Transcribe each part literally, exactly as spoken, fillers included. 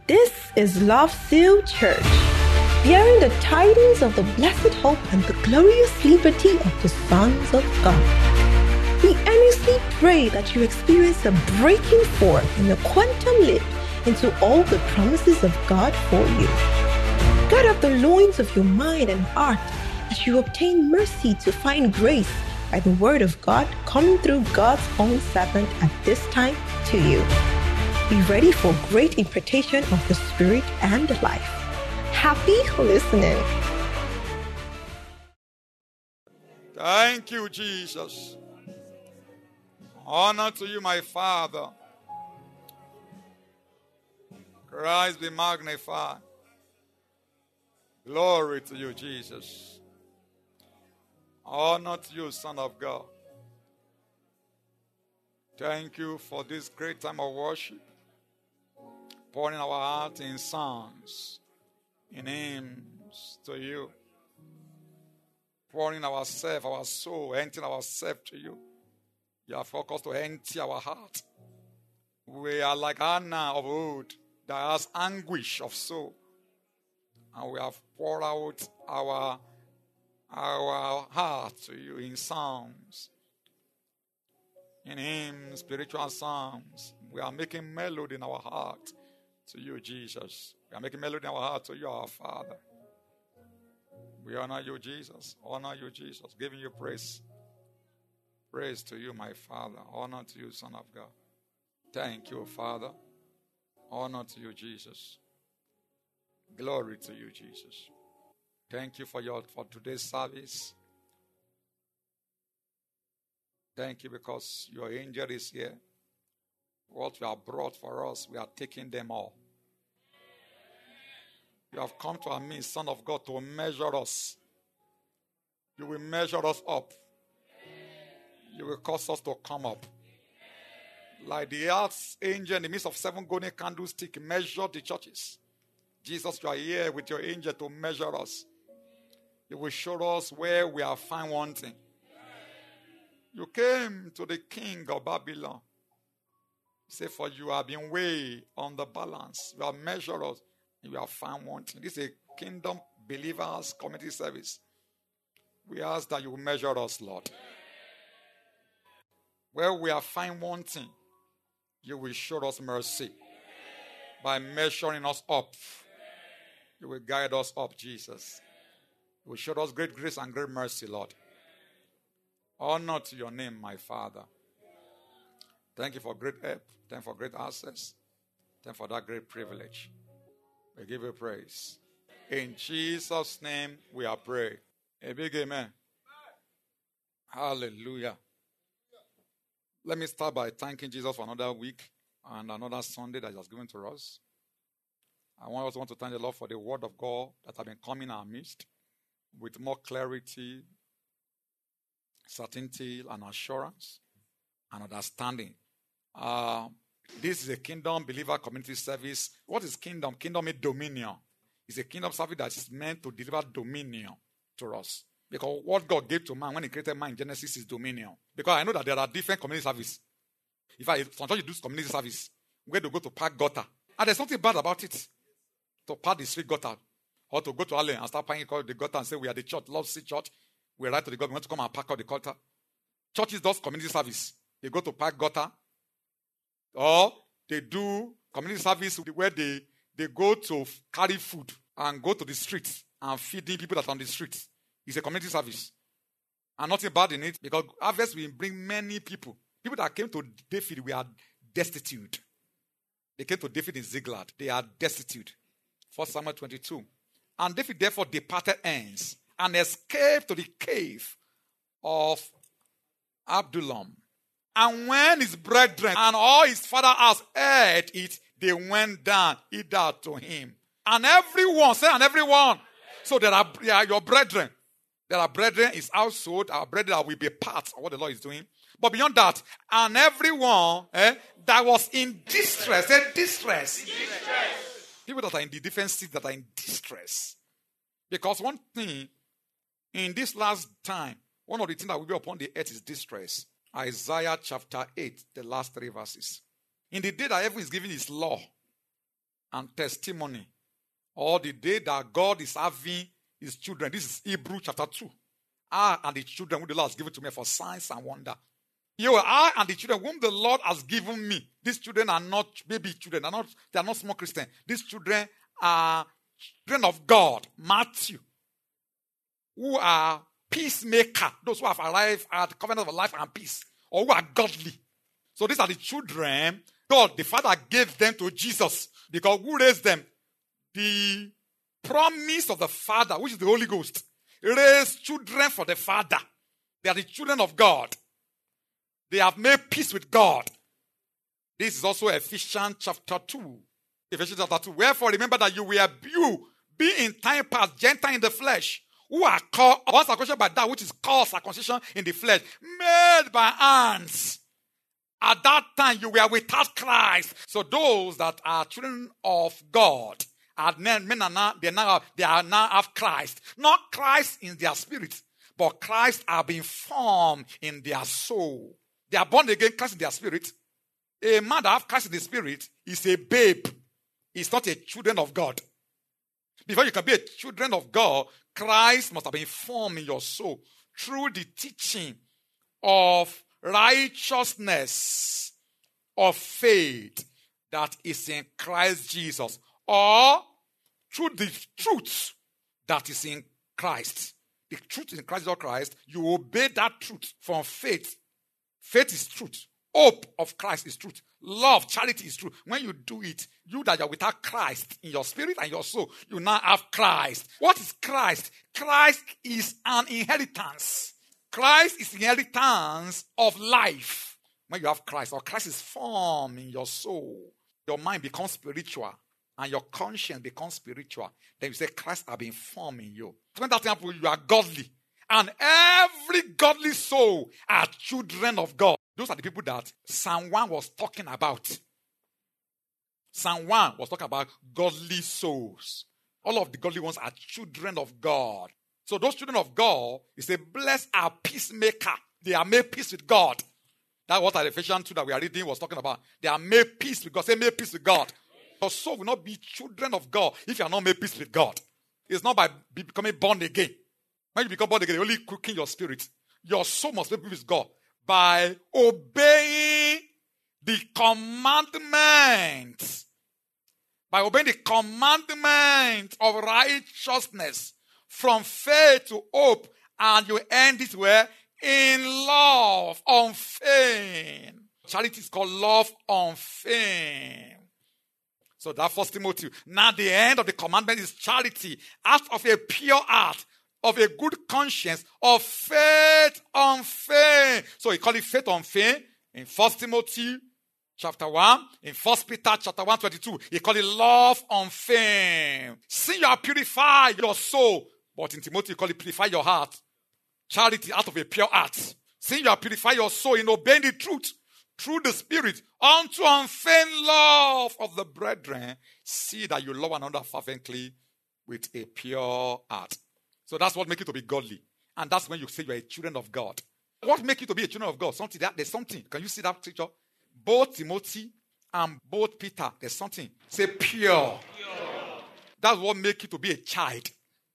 This is Love Seal Church, bearing the tidings of the blessed hope and the glorious liberty of the sons of God. We earnestly pray that you experience a breaking forth in the quantum leap into all the promises of God for you. Gird up the loins of your mind and heart as you obtain mercy to find grace by the word of God coming through God's own servant at this time to you. Be ready for great impartation of the Spirit and life. Happy listening. Thank you, Jesus. Honor to you, my Father. Christ be magnified. Glory to you, Jesus. Honor to you, Son of God. Thank you for this great time of worship. Pouring our heart in songs, in hymns to you. Pouring ourselves, our soul, emptying ourselves to you. You have focused to empty our heart. We are like Anna of old that has anguish of soul. And we have poured out our, our heart to you in songs, in hymns, spiritual songs. We are making melody in our heart to you, Jesus. We are making melody in our heart to you, our Father. We honor you, Jesus. Honor you, Jesus. Giving you praise. Praise to you, my Father. Honor to you, Son of God. Thank you, Father. Honor to you, Jesus. Glory to you, Jesus. Thank you for your for today's service. Thank you because your angel is here. What you have brought for us, we are taking them all. You have come to our midst, Son of God, to measure us. You will measure us up. You will cause us to come up. Like the earth's angel in the midst of seven golden candlesticks measured the churches. Jesus, you are here with your angel to measure us. You will show us where we are found wanting. You came to the king of Babylon. Say, for you have been weighed on the balance. You have measured us. And you have found wanting. This is a kingdom believers community service. We ask that you will measure us, Lord. Where we are found wanting, you will show us mercy. By measuring us up, you will guide us up, Jesus. You will show us great grace and great mercy, Lord. Honor to your name, my Father. Thank you for great help. Thank you for great access. Thank you for that great privilege. We give you praise. In Jesus' name we are praying. A big amen. Hallelujah. Let me start by thanking Jesus for another week and another Sunday that he has given to us. I also want to thank the Lord for the word of God that has been coming in our midst with more clarity, certainty, and assurance and understanding. Uh, this is a kingdom believer community service. What is kingdom? Kingdom means dominion. It's a kingdom service that is meant to deliver dominion to us. Because what God gave to man when he created man in Genesis is dominion. Because I know that there are different community services. If I sometimes you do community service, where to go to park gutter. And there's nothing bad about it. To park the street gutter. Or to go to Allen and start parking the gutter and say, we are the church, Love City Church. We write to the government, we want to come and park out the gutter. Churches does community service. They go to park gutter. Or they do community service where they, they go to carry food and go to the streets and feeding people that are on the streets. It's a community service. And nothing bad in it because harvest will bring many people. People that came to David were destitute. They came to David in Ziklag. They are destitute. First Samuel twenty-two. And David therefore departed hence and escaped to the cave of Adullam. And when his brethren and all his father's house heard it, they went down either to him. And everyone, say and everyone. So there are, there are your brethren. There are brethren in his household, our brethren that will be part of what the Lord is doing. But beyond that, and everyone eh, that was in distress, say distress. distress. People that are in the different seats that are in distress. Because one thing, in this last time, one of the things that will be upon the earth is distress. Isaiah chapter eight, the last three verses. In the day that heaven is giving his law, and testimony, or the day that God is having his children. This is Hebrews chapter two. I and the children whom the Lord has given to me for signs and wonder. You, I and the children whom the Lord has given me. These children are not baby children. They are not, they are not small Christians. These children are children of God. Matthew. Who are peacemaker. Those who have arrived at the covenant of life and peace. Or who are godly. So these are the children. God, the Father, gave them to Jesus. Because who raised them? The promise of the Father, which is the Holy Ghost, raised children for the Father. They are the children of God. They have made peace with God. This is also Ephesians chapter two. Ephesians chapter two. Wherefore remember that you were you, be in time past Gentile in the flesh, who are called, or circumcision by that which is called circumcision in the flesh, made by hands. At that time you were without Christ. So those that are children of God, are men, men are now, they, now, they are now have Christ. Not Christ in their spirit, but Christ are being formed in their soul. They are born again, Christ in their spirit. A man that has Christ in the spirit is a babe. He's not a children of God. Before you can be a children of God, Christ must have been formed in your soul through the teaching of righteousness, of faith that is in Christ Jesus, or through the truth that is in Christ. The truth in Christ or Christ, you obey that truth from faith. Faith is truth. Hope of Christ is truth. Love, charity is truth. When you do it, you that are without Christ in your spirit and your soul, you now have Christ. What is Christ? Christ is an inheritance. Christ is the inheritance of life. When you have Christ, or Christ is formed in your soul, your mind becomes spiritual and your conscience becomes spiritual. Then you say, Christ has been formed in you. When that happens, you are godly. And every godly soul are children of God. Those are the people that Psalm one was talking about. Psalm one was talking about godly souls. All of the godly ones are children of God. So those children of God, he said, blessed are peacemaker. They are made peace with God. That's what Ephesians two that we are reading was talking about. They are made peace with God. Say, made peace with God. Your soul will not be children of God if you are not made peace with God. It's not by becoming born again. When you become born again, you're only cooking your spirit. Your soul must be with God by obeying the commandments. By obeying the commandment of righteousness from faith to hope, and you end this way in love unfeigned. Charity is called love unfeigned. So that First Timothy. Now the end of the commandment is charity, out of a pure heart, of a good conscience, of faith unfeigned. So he called it faith unfeigned in First Timothy chapter one. In First Peter chapter one twenty-two, he called it love unfeigned. See, you are purified your soul. But in Timothy, he called it purify your heart. Charity out of a pure heart. See, you are purify your soul in obeying the truth through the Spirit unto unfeigned love of the brethren. See that you love one another fervently with a pure heart. So that's what makes you to be godly. And that's when you say you are a children of God. What makes you to be a children of God? Something that there's something. Can you see that picture? Both Timothy and both Peter, there's something. Say pure. Pure. That's what makes you to be a child.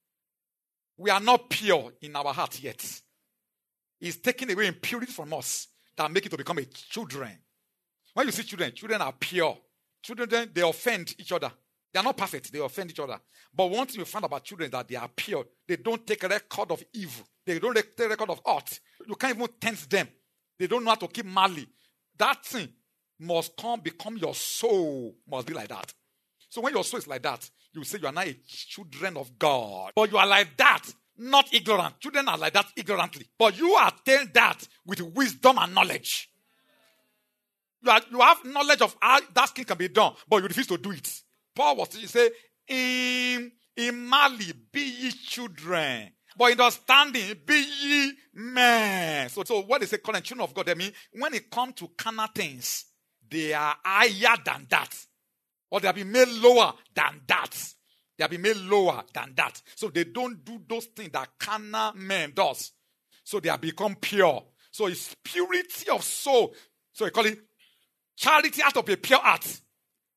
We are not pure in our heart yet. It's taking away impurity from us that make it to become a children. When you see children, children are pure. Children, they offend each other. They are not perfect. They offend each other. But one thing you find about children is that they are pure. They don't take a record of evil. They don't take a record of hurt. You can't even tempt them. They don't know how to keep malice. That thing must come, become your soul. Must be like that. So when your soul is like that, you say you are not a children of God. But you are like that, not ignorant. Children are like that ignorantly. But you attain that with wisdom and knowledge. You, are, you have knowledge of how that thing can be done, but you refuse to do it. Paul was to say, in, in Mali, be ye children. But in understanding, be ye men. So, so what they say, calling children of God, I mean, when it comes to carnal things, they are higher than that. Or they have been made lower than that. They have been made lower than that. So they don't do those things that carnal men does. So they have become pure. So it's purity of soul. So they call it charity out of a pure heart.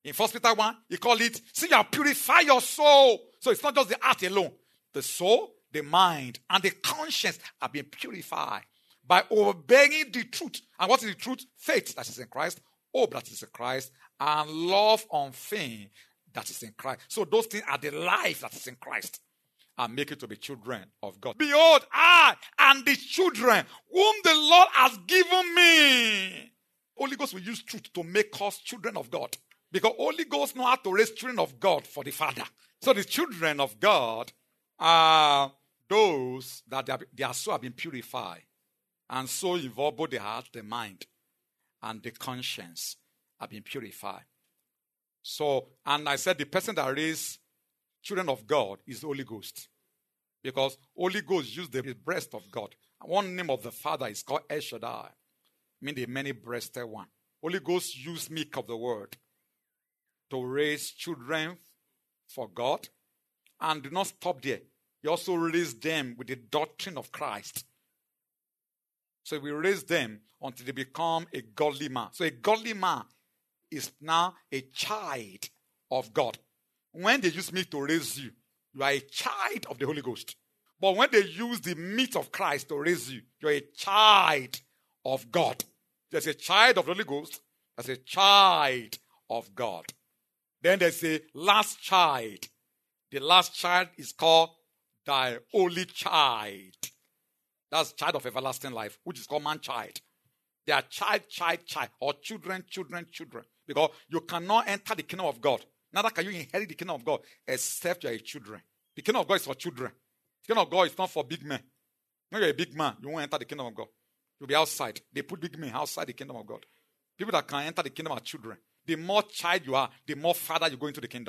In First Peter one, he called it, see, you purify your soul. So it's not just the heart alone. The soul, the mind, and the conscience are being purified by obeying the truth. And what is the truth? Faith that is in Christ, hope that is in Christ, and love unfeigned that is in Christ. So those things are the life that is in Christ, and make it to be children of God. Behold, I and the children whom the Lord has given me. Holy Ghost will use truth to make us children of God. Because Holy Ghost know how to raise children of God for the Father. So the children of God are those that their, their soul have been purified. And so involve both the heart, the mind, and the conscience have been purified. So, and I said the person that raised children of God is the Holy Ghost. Because Holy Ghost used the breast of God. One name of the Father is called El Shaddai, meaning the many-breasted one. Holy Ghost used milk of the word to raise children for God. And do not stop there. He also raised them with the doctrine of Christ. So we raise them until they become a godly man. So a godly man is now a child of God. When they use meat to raise you, you are a child of the Holy Ghost. But when they use the meat of Christ to raise you, you're a child of God. There's a child of the Holy Ghost. There's a child of God. Then there's a last child. The last child is called thy holy child. That's child of everlasting life, which is called man-child. They are child, child, child, or children, children, children. Because you cannot enter the kingdom of God. Neither can you inherit the kingdom of God except you are a children. The kingdom of God is for children. The kingdom of God is not for big men. When you're a big man, you won't enter the kingdom of God. You'll be outside. They put big men outside the kingdom of God. People that can enter the kingdom are children. The more child you are, the more farther you go into the kingdom.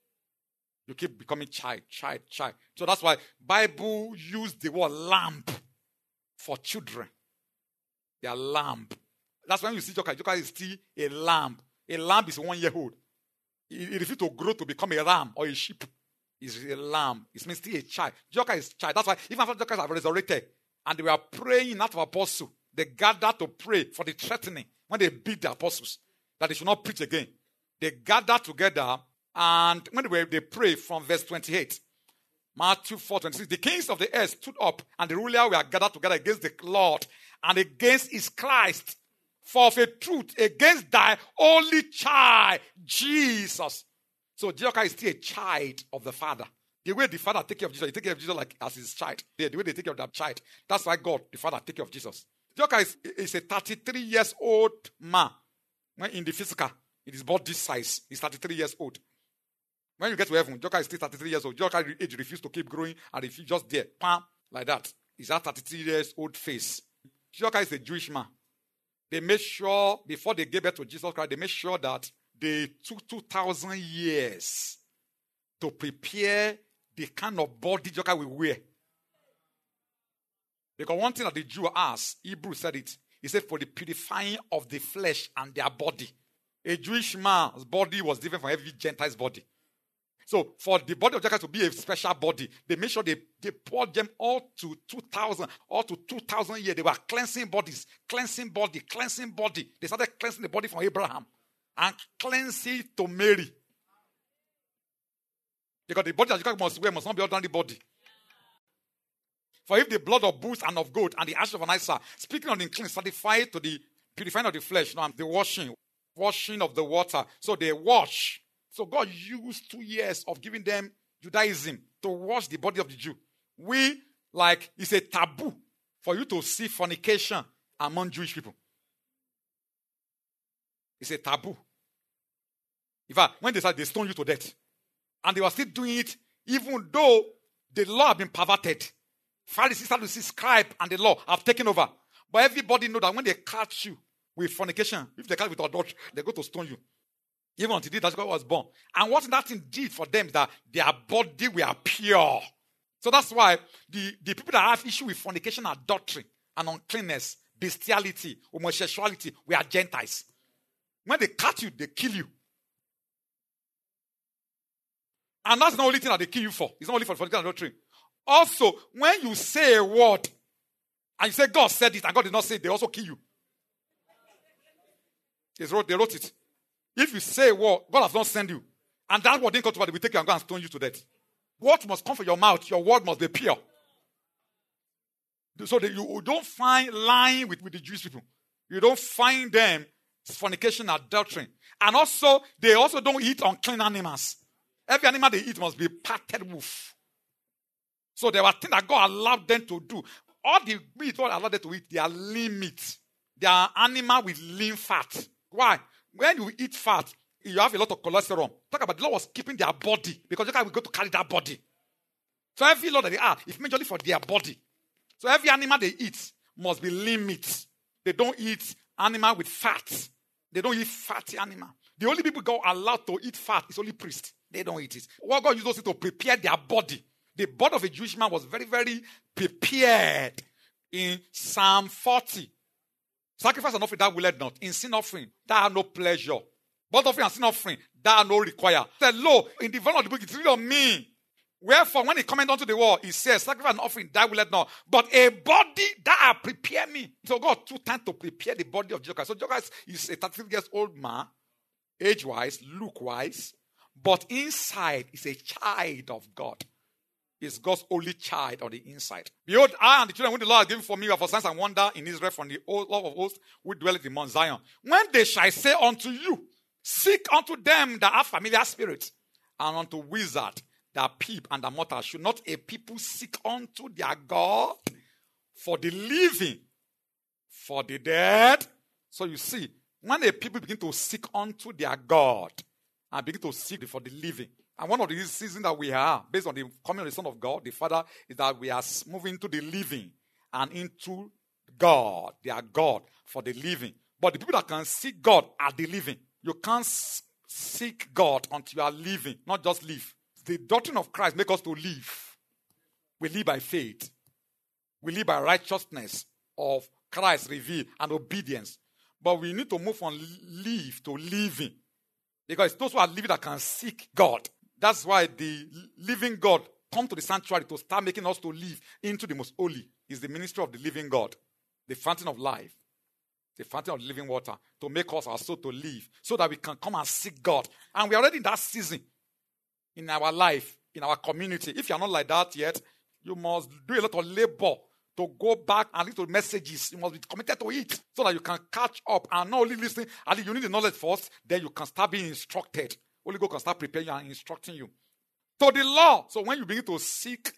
You keep becoming child, child, child. So that's why Bible used the word lamp for children. They are lamp. That's when you see Joka. Joka is still a lamb. A lamb is one year old. It, it refuses to grow to become a ram or a sheep. It's a lamb. It means still a child. Joka is child. That's why even after Joka have resurrected and they were praying in that of apostle, they gathered to pray for the threatening when they beat the apostles that they should not preach again. They gathered together and when they, were, they pray from verse twenty-eight, Matthew four twenty-six, the kings of the earth stood up and the rulers were gathered together against the Lord and against his Christ for of a truth against thy only child, Jesus. So Joka is still a child of the Father. The way the Father take care of Jesus, he take care of Jesus like as his child. The, the way they take care of that child. That's why God, the Father, take care of Jesus. Joka is, is a thirty-three years old man. When in the physical, it is about this size. He's thirty-three years old. When you get to heaven, Joka is still thirty-three years old. Joka age refused to keep growing and if you just there, pam, like that. He's that thirty-three years old face. Joka is a Jewish man. They made sure, before they gave birth to Jesus Christ, they made sure that they took two thousand years to prepare the kind of body Joka will wear. Because one thing that the Jew asked, Hebrew said it, he said for the purifying of the flesh and their body. A Jewish man's body was different from every Gentile's body. So for the body of Joka to be a special body, they made sure they, they poured them all to two thousand, all to two thousand years. They were cleansing bodies, cleansing body, cleansing body. They started cleansing the body from Abraham and cleansing to Mary. Because the body that Joka must wear must not be ordinary body. For if the blood of bulls and of goat and the ash of an hyssop, speaking on the clean, sanctify to the purifying of the flesh, no, the washing, washing of the water. So they wash. So God used two years of giving them Judaism to wash the body of the Jew. We, like, it's a taboo for you to see fornication among Jewish people. It's a taboo. In fact, when they said they stone you to death, and they were still doing it, even though the law had been perverted. Pharisees, Sadducees, scribe, and the law have taken over. But everybody know that when they catch you with fornication, if they catch you with adultery, they go to stone you. Even until the day was born. And what that thing did for them is that their body were pure. So that's why the, the people that have issue with fornication, adultery, and uncleanness, bestiality, homosexuality, we are Gentiles. When they catch you, they kill you. And that's not the only thing that they kill you for. It's not only for fornication and adultery. Also, when you say a word, and you say God said it, and God did not say it, they also kill you. They wrote, they wrote it. If you say a word, God has not sent you, and that word didn't come to pass, they will take you and go and stone you to death. What must come from your mouth? Your word must be pure. So that you don't find lying with, with the Jewish people. You don't find them fornication, adultery. And also, they also don't eat unclean animals. Every animal they eat must be parted wolf. So there were things that God allowed them to do. All the meat God allowed them to eat, they are lean meat. They are animal with lean fat. Why? When you eat fat, you have a lot of cholesterol. Talk about the Lord was keeping their body because you can't go to carry that body. So every law that they are is majorly for their body. So every animal they eat must be lean meat. They don't eat animal with fat. They don't eat fatty animal. The only people God allowed to eat fat is only priests. They don't eat it. What God used those to prepare their body. The body of a Jewish man was very, very prepared. In Psalm forty, sacrifice and offering that willeth not. In sin offering, that have no pleasure. Burnt offering and sin offering, that no require. Said, lo, in the volume of the book, it's written of me. Wherefore, when he cometh unto the wall, he says, sacrifice and offering, that will let not. But a body that I prepare me. So God took time to prepare the body of Jesus Christ. So Jesus Christ is a thirty-three years old man, age-wise, look-wise, but inside is a child of God. Is God's only child on the inside. Behold, I and the children whom the Lord has given for me are for signs and wonder in Israel from the Lord of hosts who dwelleth in Mount Zion. When they shall say unto you, seek unto them that have familiar spirits, and unto wizards that peep and that mortal, should not a people seek unto their God for the living, for the dead? So you see, when a people begin to seek unto their God and begin to seek for the living, and one of the seasons that we are, based on the coming of the Son of God, the Father, is that we are moving into the living and into God. They are God for the living. But the people that can seek God are the living. You can't seek God until you are living, not just live. The doctrine of Christ makes us to live. We live by faith. We live by righteousness of Christ revealed and obedience. But we need to move from live to living. Because it's those who are living that can seek God. That's why the living God come to the sanctuary to start making us to live into the most holy. Is the ministry of the living God, the fountain of life, the fountain of living water, to make us our soul to live, so that we can come and seek God. And we are already in that season in our life, in our community. If you are not like that yet, you must do a lot of labor to go back and listen to messages. You must be committed to it, so that you can catch up and not only listening. And you need the knowledge first, then you can start being instructed. Holy God can start preparing you and instructing you. To the law. So when you begin to seek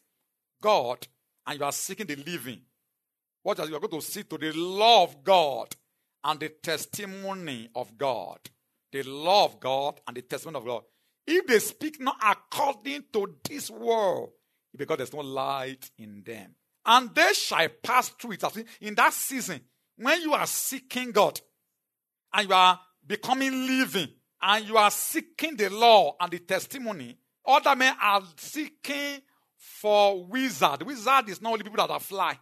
God and you are seeking the living, what are you are going to seek? To the law of God and the testimony of God. The law of God and the testimony of God. If they speak not according to this world, because there's no light in them. And they shall pass through it. In that season, when you are seeking God and you are becoming living, and you are seeking the law and the testimony, other men are seeking for wizard. Wizard is not only people that are fly.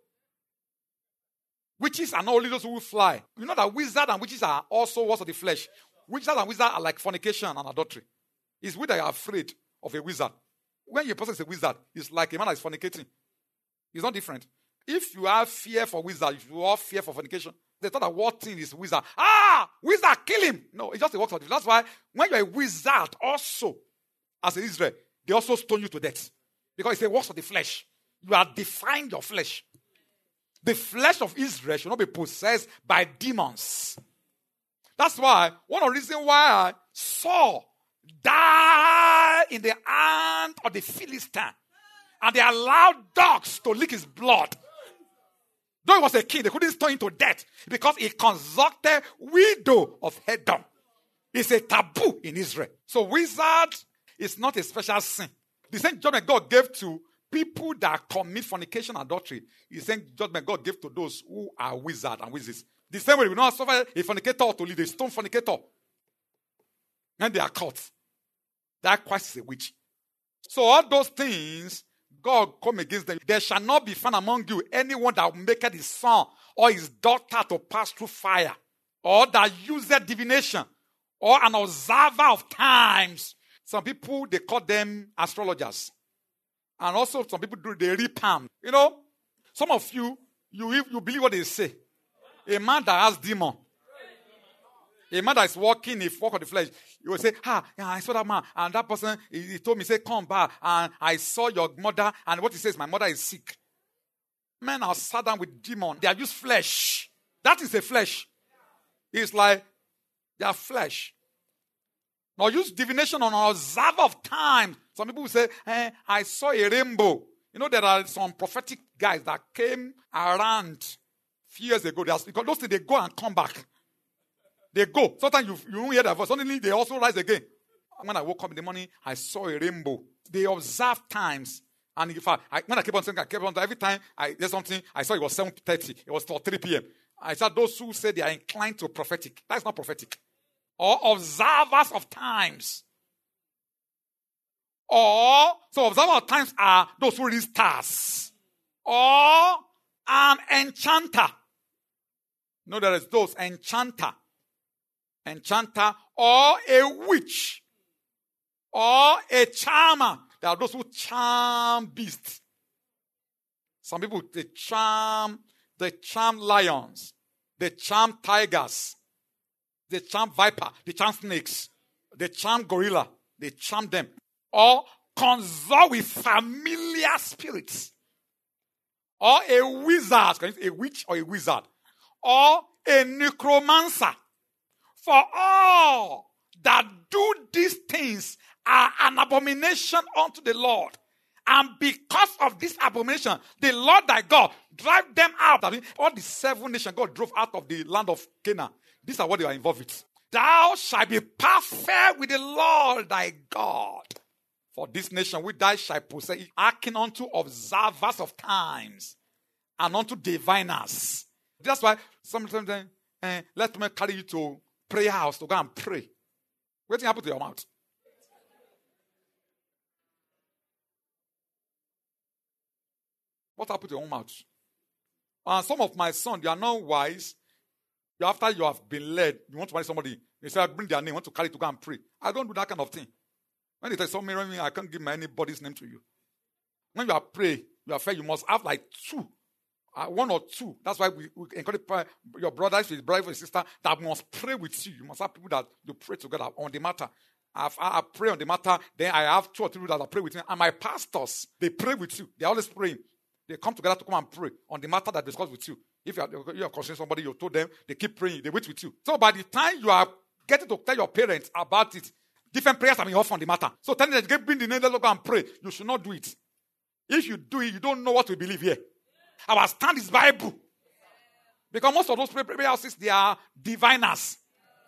Witches are not only those who fly. You know that wizard and witches are also works of the flesh. Witches and wizards are like fornication and adultery. It's we that are afraid of a wizard. When a person is a wizard, it's like a man that is fornicating. It's not different. If you have fear for wizard, if you have fear for fornication, they thought that what thing is wizard? Ah, wizard, kill him. No, it's just a work of the. That's why when you're a wizard also, as in Israel, they also stone you to death. Because it's a work of the flesh. You are defying your flesh. The flesh of Israel should not be possessed by demons. That's why, one of the reasons why Saul died in the hand of the Philistine. And they allowed dogs to lick his blood. Though he was a king, they couldn't stone him to death because he consulted widow of Edom. It's a taboo in Israel. So wizard is not a special sin. The same judgment God gave to people that commit fornication and adultery is the same judgment God gave to those who are wizards and wizards. The same way we not suffer a fornicator to lead a stone fornicator. And they are caught. That Christ is a witch. So all those things, God come against them. There shall not be found among you anyone that will make his son or his daughter to pass through fire, or that uses divination, or an observer of times. Some people, they call them astrologers. And also some people do, they read palm. You know, some of you, you, you believe what they say. A man that has demon, A man that is walking, if walk of the flesh, he will say, ah, yeah, I saw that man, and that person, he, he told me, say, come back, and I saw your mother, and what he says, my mother is sick. Men are sat down with demons. They have used flesh. That is the flesh. It's like, they are flesh. Now use divination on an observer of time. Some people will say, eh, I saw a rainbow. You know, there are some prophetic guys that came around few years ago. They are, because those things, they go and come back. They go. Sometimes you, you won't hear their voice. Suddenly they also rise again. When I woke up in the morning, I saw a rainbow. They observe times. And if I, I when I kept on saying, I kept on, every time I did something, I saw it was seven thirty. It was for three p.m. I said, those who say they are inclined to prophetic. That's not prophetic. Or observers of times. Or, so observers of times are those who read stars. Or an enchanter. No, there is those, enchanter. Enchanter. Or a witch. Or a charmer. There are those who charm beasts. Some people, they charm, they charm lions. They charm tigers. They charm viper. They charm snakes. They charm gorilla. They charm them. Or consult with familiar spirits. Or a wizard. A witch or a wizard. Or a necromancer. For all that do these things are an abomination unto the Lord. And because of this abomination, the Lord thy God drive them out. I mean, all the seven nations God drove out of the land of Canaan. These are what they are involved with. Thou shalt be perfect with the Lord thy God. For this nation which thou shalt possess, hearken unto observers of times and unto diviners. That's why sometimes eh, let me carry you to prayer house to go and pray. What happened to your mouth? What happened to your own mouth? And some of my sons, they are not wise. After you have been led, you want to marry somebody, they say, bring their name, want to carry to go and pray. I don't do that kind of thing. When they say something, I can't give my anybody's name to you. When you are praying, you are fair, you must have like two. Uh, one or two. That's why we, we encourage your brothers, your brother, your sister, that must pray with you. You must have people that you pray together on the matter. I, I pray on the matter, then I have two or three people that I pray with me. And my pastors, they pray with you. They're always praying. They come together to come and pray on the matter that discuss with you. If you are, you are considering somebody, you told them, they keep praying, they wait with you. So by the time you are getting to tell your parents about it, different prayers are being offered on the matter. So tell them that bring the name, let's go and pray. You should not do it. If you do it, you don't know what we believe here. Our stand is Bible. Because most of those prayer houses, they are diviners.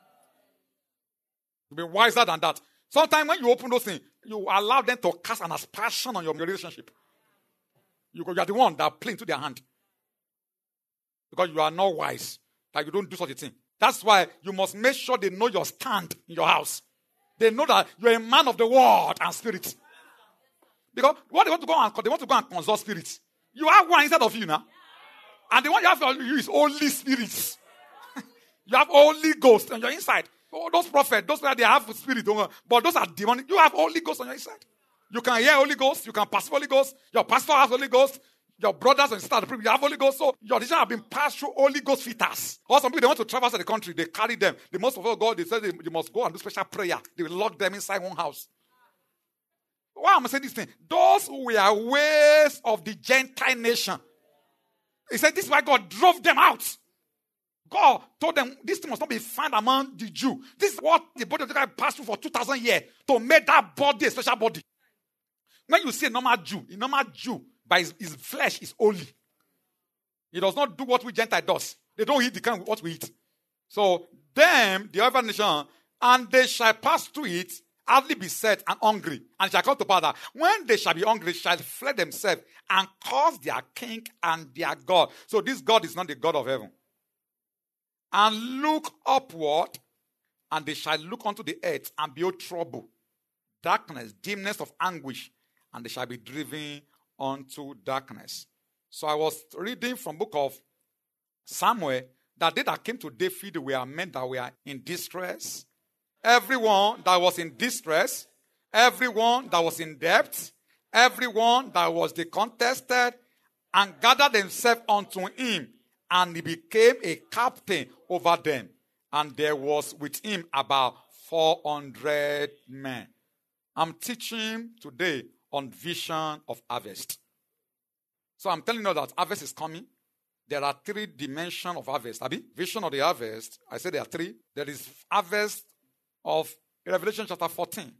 You'll be wiser than that. Sometimes when you open those things, you allow them to cast an aspersion on your relationship. You are the one that play into their hand. Because you are not wise. That you don't do such a thing. That's why you must make sure they know your stand in your house. They know that you're a man of the word and spirit. Because what they want to go and they want to go and consult spirits. You have one inside of you now. And the one you have for you is Holy Spirit. You have Holy Ghost on your inside. Oh, those prophets, those that they have spirit, but those are demonic. You have Holy Ghost on your inside. You can hear Holy Ghost. You can pass Holy Ghost. Your pastor has Holy Ghost. Your brothers and sisters, you have Holy Ghost. So your decisions have been passed through Holy Ghost fitters. Or some people, they want to travel outside the country. They carry them. The most of all, God, they say they, they must go and do special prayer. They will lock them inside one house. Why am I saying this thing? Those who were ways of the Gentile nation. He said, this is why God drove them out. God told them, this thing must not be found among the Jews. This is what the body of the guy passed through for two thousand years to make that body a special body. When you see a normal Jew, a normal Jew, by his, his flesh is holy. He does not do what we Gentile does. They don't eat the kind of what we eat. So them, the other nation, and they shall pass through it, hardly be set and hungry. And it shall come to pass that when they shall be hungry, shall fled themselves and cause their king and their God. So this God is not the God of heaven. And look upward, and they shall look unto the earth and behold trouble, darkness, dimness of anguish, and they shall be driven unto darkness. So I was reading from book of Samuel that they that came to David were men that were in distress. Everyone that was in distress, everyone that was in debt, everyone that was decontested, and gathered themselves unto him, and he became a captain over them. and there was with him about four hundred men. I'm teaching today on vision of harvest. So I'm telling you that harvest is coming. There are three dimensions of harvest. Abi? Vision of the harvest. I said there are three. There is harvest of Revelation chapter fourteen,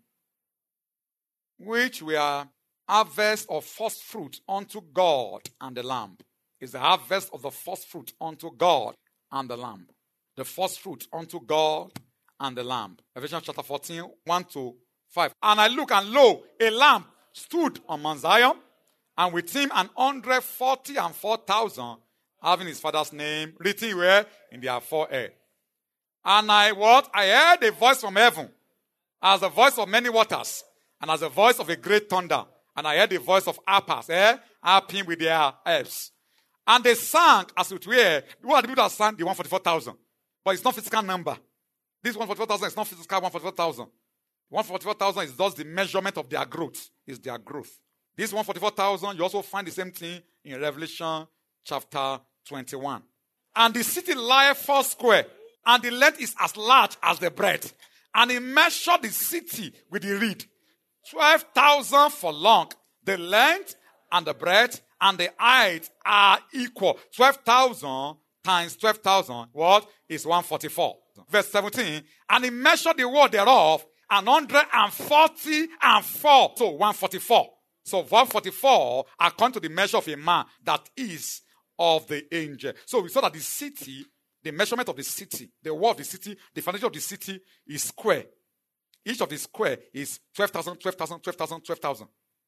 which we are harvest of first fruit unto God and the Lamb. It's the harvest of the first fruit unto God and the Lamb. The first fruit unto God and the Lamb. Revelation chapter fourteen, one to five. And I look, and lo, a lamb stood on Mount Zion, and with him an hundred forty and four thousand, having his father's name written where? In their forehead. And I what? I heard a voice from heaven, as the voice of many waters, and as the voice of a great thunder. And I heard the voice of harpers, eh? harping with their harps. And they sang as it were. Who are the people that sang? The one hundred forty-four thousand. But it's not physical number. This one hundred forty-four thousand is not physical one hundred forty-four thousand. one hundred forty-four thousand is just the measurement of their growth. Is their growth. This one hundred forty-four thousand, you also find the same thing in Revelation chapter twenty-one. And the city lieth four square, and the length is as large as the breadth. And he measured the city with the reed, twelve thousand for long. The length and the breadth and the height are equal. twelve thousand times twelve thousand, what? Is one hundred forty-four. Verse seventeen, and he measured the wall thereof, an hundred and forty and four. So one hundred forty-four. So one hundred forty-four, according to the measure of a man, that is of the angel. So we saw that the city, the measurement of the city, the wall of the city, the foundation of the city is square. Each of the square is twelve thousand, twelve thousand, twelve thousand, twelve thousand.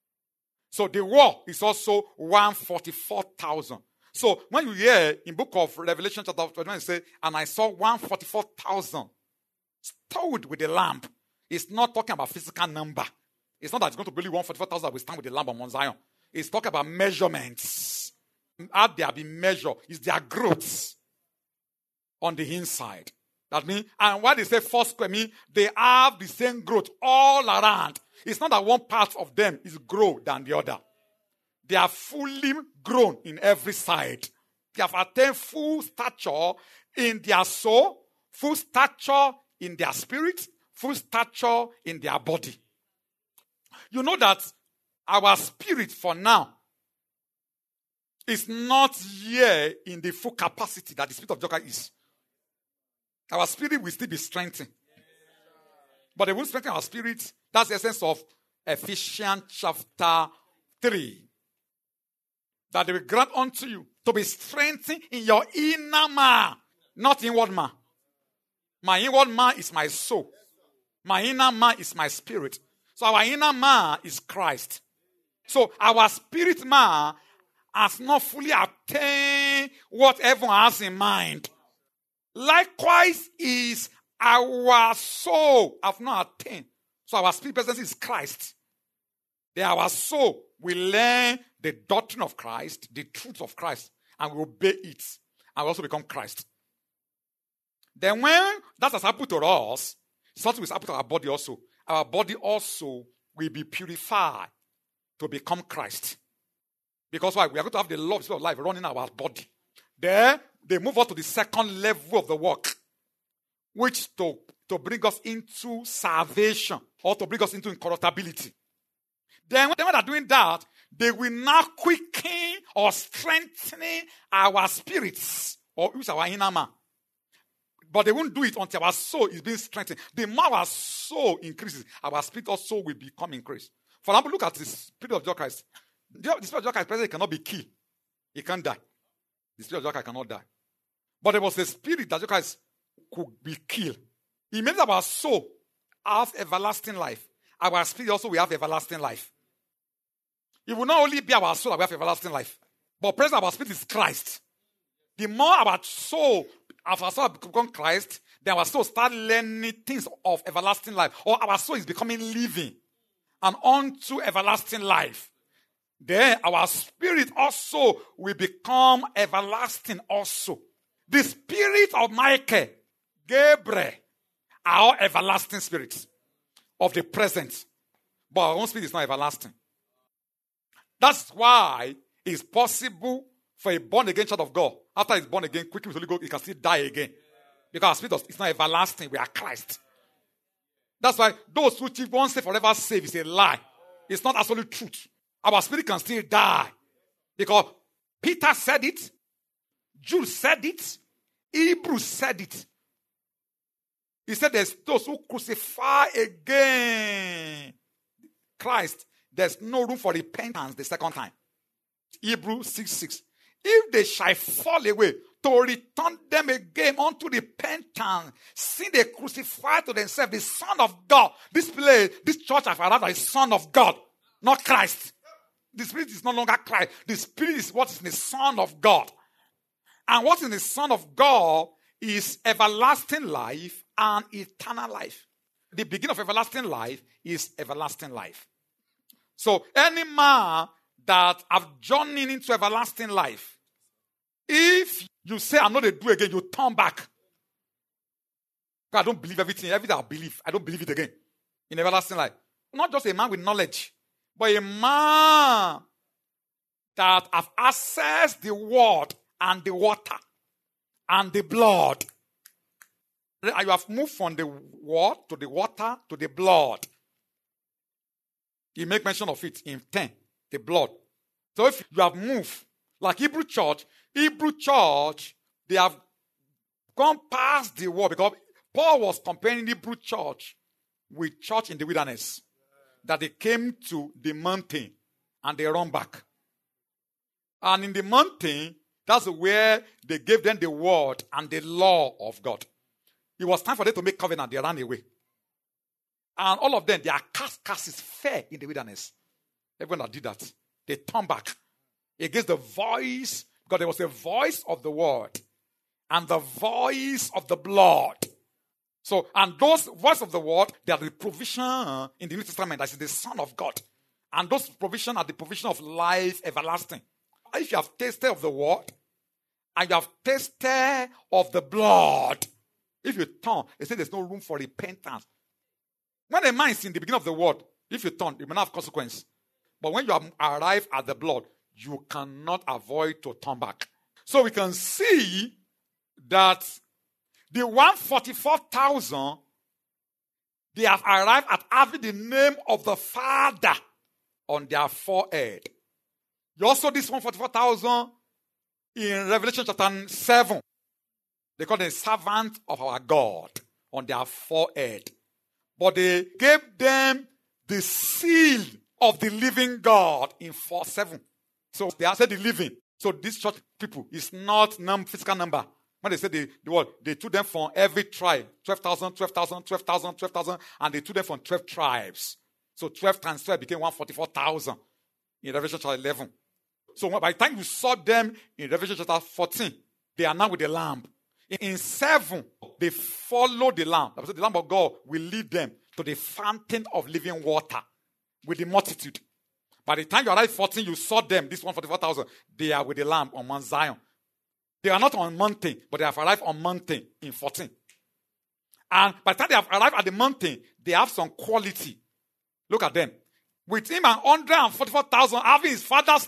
So the wall is also one hundred forty-four thousand. So when you hear in book of Revelation chapter twenty-one, it says, and I saw one hundred forty-four thousand stowed with the lamb. It's not talking about physical number. It's not that it's going to be only one hundred forty-four thousand that will stand with the lamb on Mount Zion. It's talking about measurements. How they have been measured is their growth on the inside. That means, and why they say four square mean they have the same growth all around. It's not that one part of them is grow than the other. They are fully grown in every side. They have attained full stature in their soul, full stature in their spirit, full stature in their body. You know that our spirit for now is not here in the full capacity that the spirit of Joka is. Our spirit will still be strengthened. But they won't strengthen our spirit. That's the essence of Ephesians chapter three. That they will grant unto you to be strengthened in your inner man, not inward man. My inward man is my soul. My inner man is my spirit. So our inner man is Christ. So our spirit man has not fully attained what everyone has in mind. Likewise is our soul have not attained. So our spirit presence is Christ. Then our soul will learn the doctrine of Christ, the truth of Christ, and we obey it. And we also become Christ. Then when that has happened to us, something will happen to our body also. Our body also will be purified to become Christ. Because why? We are going to have the love of life running our body. Then they move on to the second level of the work, which to, to bring us into salvation or to bring us into incorruptibility. Then when they are doing that, they will now quicken or strengthen our spirits or use our inner man. But they won't do it until our soul is being strengthened. The more our soul increases, our spirit also will become increased. For example, look at the spirit of Jesus Christ. The spirit of Jesus Christ present cannot be killed. He can't die. The spirit of Jesus Christ cannot die. But there was a spirit that Jesus Christ could be killed. It means our soul have everlasting life. Our spirit also will have everlasting life. It will not only be our soul that we have everlasting life, but present our spirit is Christ. The more our soul, as our soul become Christ, then our soul start learning things of everlasting life. Or our soul is becoming living and unto everlasting life. Then our spirit also will become everlasting also. The spirit of Michael, Gabriel, are all everlasting spirits of the present. But our own spirit is not everlasting. That's why it's possible for a born-again child of God, after he's born again, quickly with the Holy Ghost, he can still die again. Because our spirit is not everlasting. We are Christ. That's why those who keep one say forever save is a lie. It's not absolute truth. Our spirit can still die. Because Peter said it. Jude said it. Hebrews said it. He said there's those who crucify again Christ. There's no room for repentance the second time. Hebrews six six. If they shall fall away, to return them again unto repentance, see they crucify to themselves the Son of God. This place, this church have arrived as Son of God, not Christ. The Spirit is no longer Christ. The Spirit is what is in the Son of God. And what is in the Son of God is everlasting life and eternal life. The beginning of everlasting life is everlasting life. So any man that have journeyed into everlasting life, if you say, I'm not a do again, you turn back. I don't believe everything. Everything I believe, I don't believe it again. In everlasting life. Not just a man with knowledge, but a man that have accessed the word and the water and the blood. You have moved from the word to the water to the blood. He make mention of it in ten, the blood. So if you have moved, like Hebrew church, Hebrew church, they have gone past the word, because Paul was comparing Hebrew church with church in the wilderness. That they came to the mountain and they run back. And in the mountain, that's where they gave them the word and the law of God. It was time for them to make covenant. They ran away. And all of them, their carcasses fell in the wilderness. Everyone that did that, they turned back against the voice, because there was a voice of the word and the voice of the blood. So, and those voice of the word, they are the provision in the New Testament that is the Son of God. And those provision are the provision of life everlasting. If you have tasted of the word and you have tasted of the blood, if you turn, they say there's no room for repentance. When a man is in the beginning of the word, if you turn, it may not have consequence. But when you have arrived at the blood, you cannot avoid to turn back. So we can see that the one hundred forty-four thousand, they have arrived at having the name of the Father on their forehead. You also this one hundred forty-four thousand in Revelation chapter seven. They call them servant of our God on their forehead. But they gave them the seal of the living God in four seven. So they are said the living. So this church people is not num physical number. When they say the, the word, they took them from every tribe. twelve thousand, twelve thousand, twelve thousand, twelve thousand. And they took them from twelve tribes. So twelve times twelve became one hundred forty-four thousand in Revelation chapter eleven. So by the time you saw them in Revelation chapter fourteen, they are now with the Lamb. In, in seven, they follow the Lamb. The Lamb of God will lead them to the fountain of living water with the multitude. By the time you arrive fourteen, you saw them, this one hundred forty-four thousand, they are with the Lamb on Mount Zion. They are not on mountain, but they have arrived on mountain in fourteen. And by the time they have arrived at the mountain, they have some quality. Look at them. With him and one hundred forty-four thousand having his father's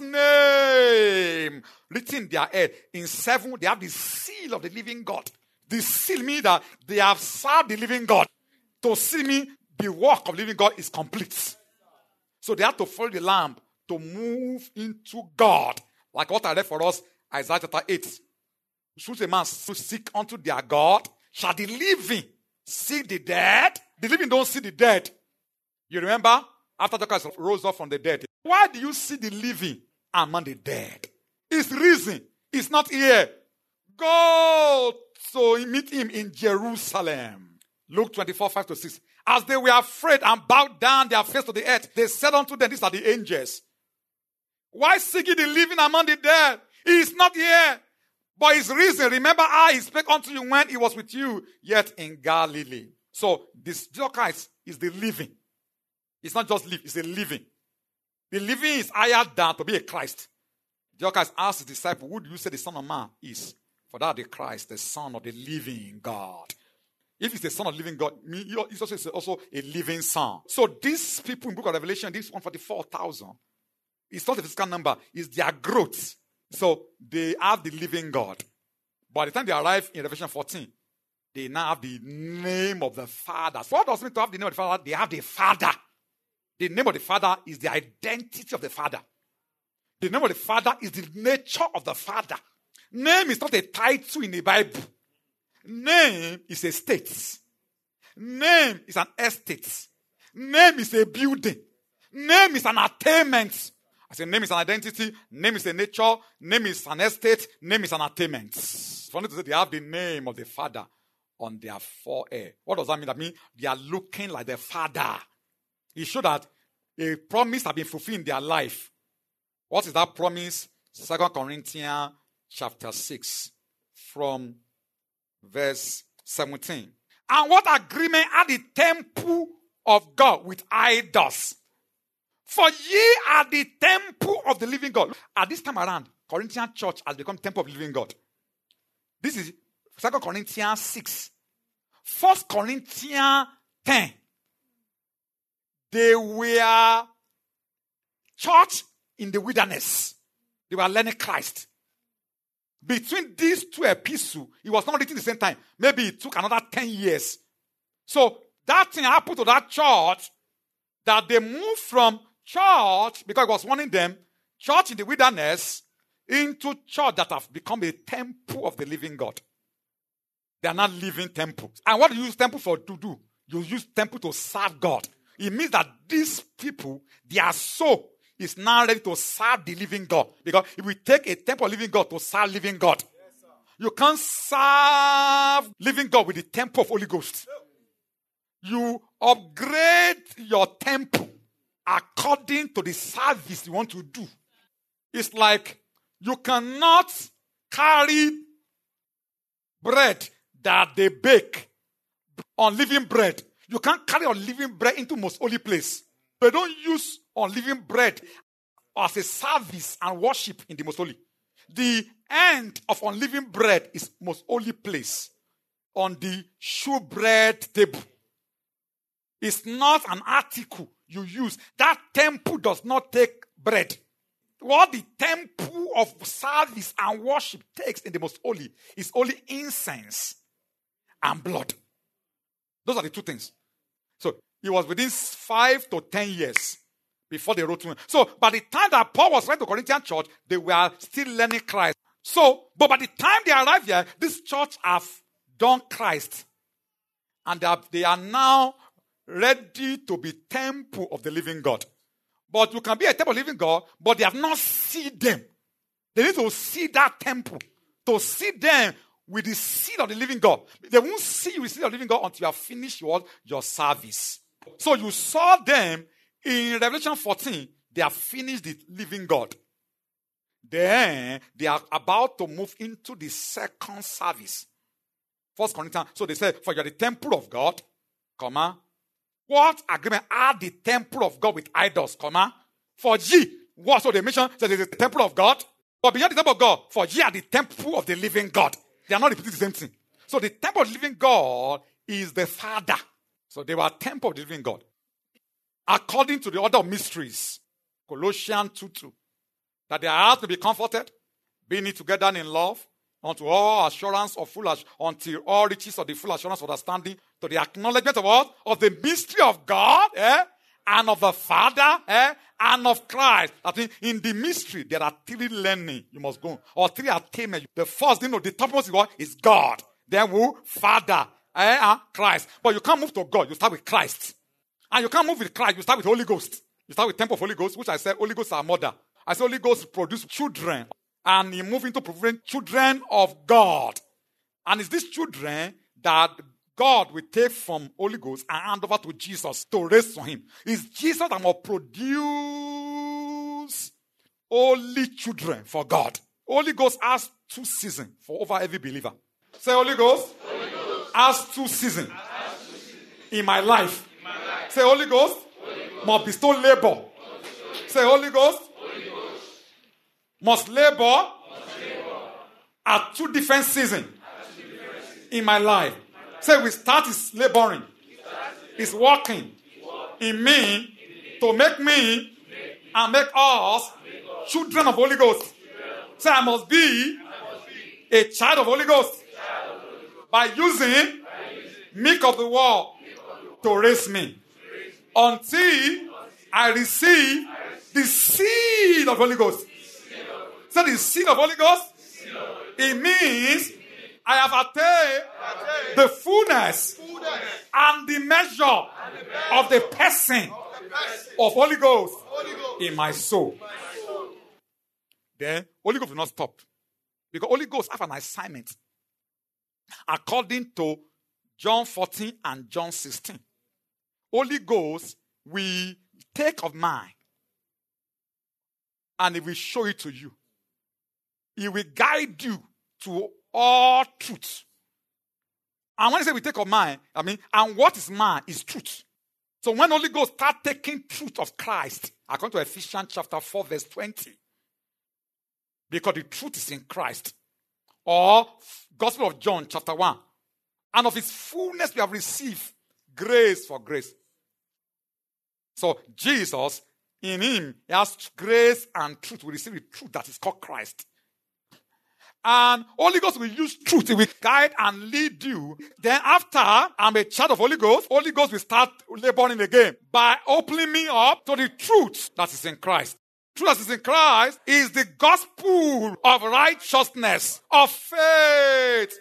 name written in their head. In seven, they have the seal of the living God. The seal means that they have served the living God. To see me, the work of living God is complete. So they have to follow the Lamb to move into God. Like what I read for us, Isaiah chapter eight. Should a man seek unto their God, shall the living see the dead? The living don't see the dead. You remember? After Jesus rose up from the dead. Why do you see the living among the dead? It's reason. It's not here. Go to meet him in Jerusalem. Luke twenty-four, five to six. As they were afraid and bowed down their face to the earth, they said unto them, these are the angels. Why seek ye the living among the dead? He is not here. But his reason, remember how he spake unto you when he was with you, yet in Galilee. So this Jesus Christ is the living. It's not just live, it's a living. The living is higher than to be a Christ. Jesus Christ asked his disciples, who do you say the Son of Man is? For that the Christ, the Son of the living God. If he's the Son of the living God, he's also, also a living Son. So these people in the book of Revelation, this one hundred forty-four thousand, it's not a physical number, it's their growth. So they have the living God. By the time they arrive in Revelation fourteen, they now have the name of the Father. So what does it mean to have the name of the Father? They have the Father. The name of the Father is the identity of the Father. The name of the Father is the nature of the Father. Name is not a title in the Bible. Name is a state. Name is an estate. Name is a building. Name is an attainment. I say name is an identity. Name is a nature. Name is an estate. Name is an attainment. It's funny to say they have the name of the Father on their forehead. What does that mean? That means they are looking like the Father. It shows that a promise has been fulfilled in their life. What is that promise? Second Corinthians chapter six from verse seventeen. And what agreement are the temple of God with idols? For ye are the temple of the living God. At this time around, Corinthian church has become temple of the living God. This is Second Corinthians six. First Corinthians ten. They were church in the wilderness. They were learning Christ. Between these two epistles, it was not written at the same time. Maybe it took another ten years. So that thing happened to that church, that they moved from church, because it was warning them, church in the wilderness, into church that have become a temple of the living God. They are not living temples. And what do you use temple for to do? You use temple to serve God. It means that these people, their soul is now ready to serve the living God. Because if we take a temple of living God to serve living God, yes, you can't serve living God with the temple of Holy Ghost. You upgrade your temple according to the service you want to do. It's like you cannot carry bread that they bake on living bread. You can't carry unleavened bread into most holy place. They don't use unleavened bread as a service and worship in the most holy. The end of unleavened bread is most holy place on the showbread table. It's not an article you use. That temple does not take bread. What the temple of service and worship takes in the most holy is only incense and blood. Those are the two things. So it was within five to ten years before they wrote to him. So by the time that Paul was writing to the Corinthian church, they were still learning Christ. So, but by the time they arrived here, this church have done Christ. And they are, they are now ready to be temple of the living God. But you can be a temple of the living God, but they have not seen them. They need to see that temple. To see them with the seed of the living God. They won't see you with the seed of the living God until you have finished your, your service. So you saw them in Revelation fourteen. They have finished the living God. Then they are about to move into the second service. First Corinthians. So they said, for you are the temple of God, comma. What agreement are the temple of God with idols, comma? For ye, what? So they mentioned that there is a temple of God. But beyond the temple of God, for ye are the temple of the living God. They are not repeating the same thing. So the temple of the living God is the Father. So they were temple of the living God. According to the order of mysteries, Colossians two two, that they are to be comforted, being knit together in love, unto all assurance of full assurance, until all riches of the full assurance of understanding, to the acknowledgement of what? Of the mystery of God, eh? And of the Father, eh? And of Christ. I think in the mystery, there are three learning you must go, or three attainment. The first, you know, the topmost is what? Is God. Then who? Father, eh? And Christ. But you can't move to God. You start with Christ. And you can't move with Christ. You start with Holy Ghost. You start with temple of Holy Ghost, which I said Holy Ghost is our mother. I said Holy Ghost produce children. And you move into producing children of God. And it's these children that God will take from Holy Ghost and hand over to Jesus to raise for him. It's Jesus that will produce holy children for God. Holy Ghost has two seasons for over every believer. Say Holy Ghost, Holy Ghost has two seasons in my life. In my life. Say Holy Ghost, Holy Ghost must bestow labor. Say Holy Ghost, Holy Ghost must labor, must labor at two different seasons in my life. Say we start is laboring, is working in me to make me and make us children of Holy Ghost. Say I must be a child of Holy Ghost by using Meek of the world to raise me. Until I receive the seed of Holy Ghost. So the seed of Holy Ghost, it means I have attained the fullness and the measure of the person of Holy Ghost in my soul. Then Holy Ghost will not stop. Because Holy Ghost have an assignment. According to John fourteen and John sixteen. Holy Ghost will take of mine and it will show it to you. He will guide you to all truth. And when I say we take of mine, I mean, and what is mine is truth. So when Holy Ghost start taking truth of Christ, according to Ephesians chapter four, verse twenty, because the truth is in Christ, or Gospel of John chapter one, and of his fullness we have received grace for grace. So Jesus, in him, he has grace and truth. We receive the truth that is called Christ. And Holy Ghost will use truth. It will guide and lead you. Then after I'm a child of Holy Ghost, Holy Ghost will start laboring again by opening me up to the truth that is in Christ. Truth that is in Christ is the gospel of righteousness, of faith.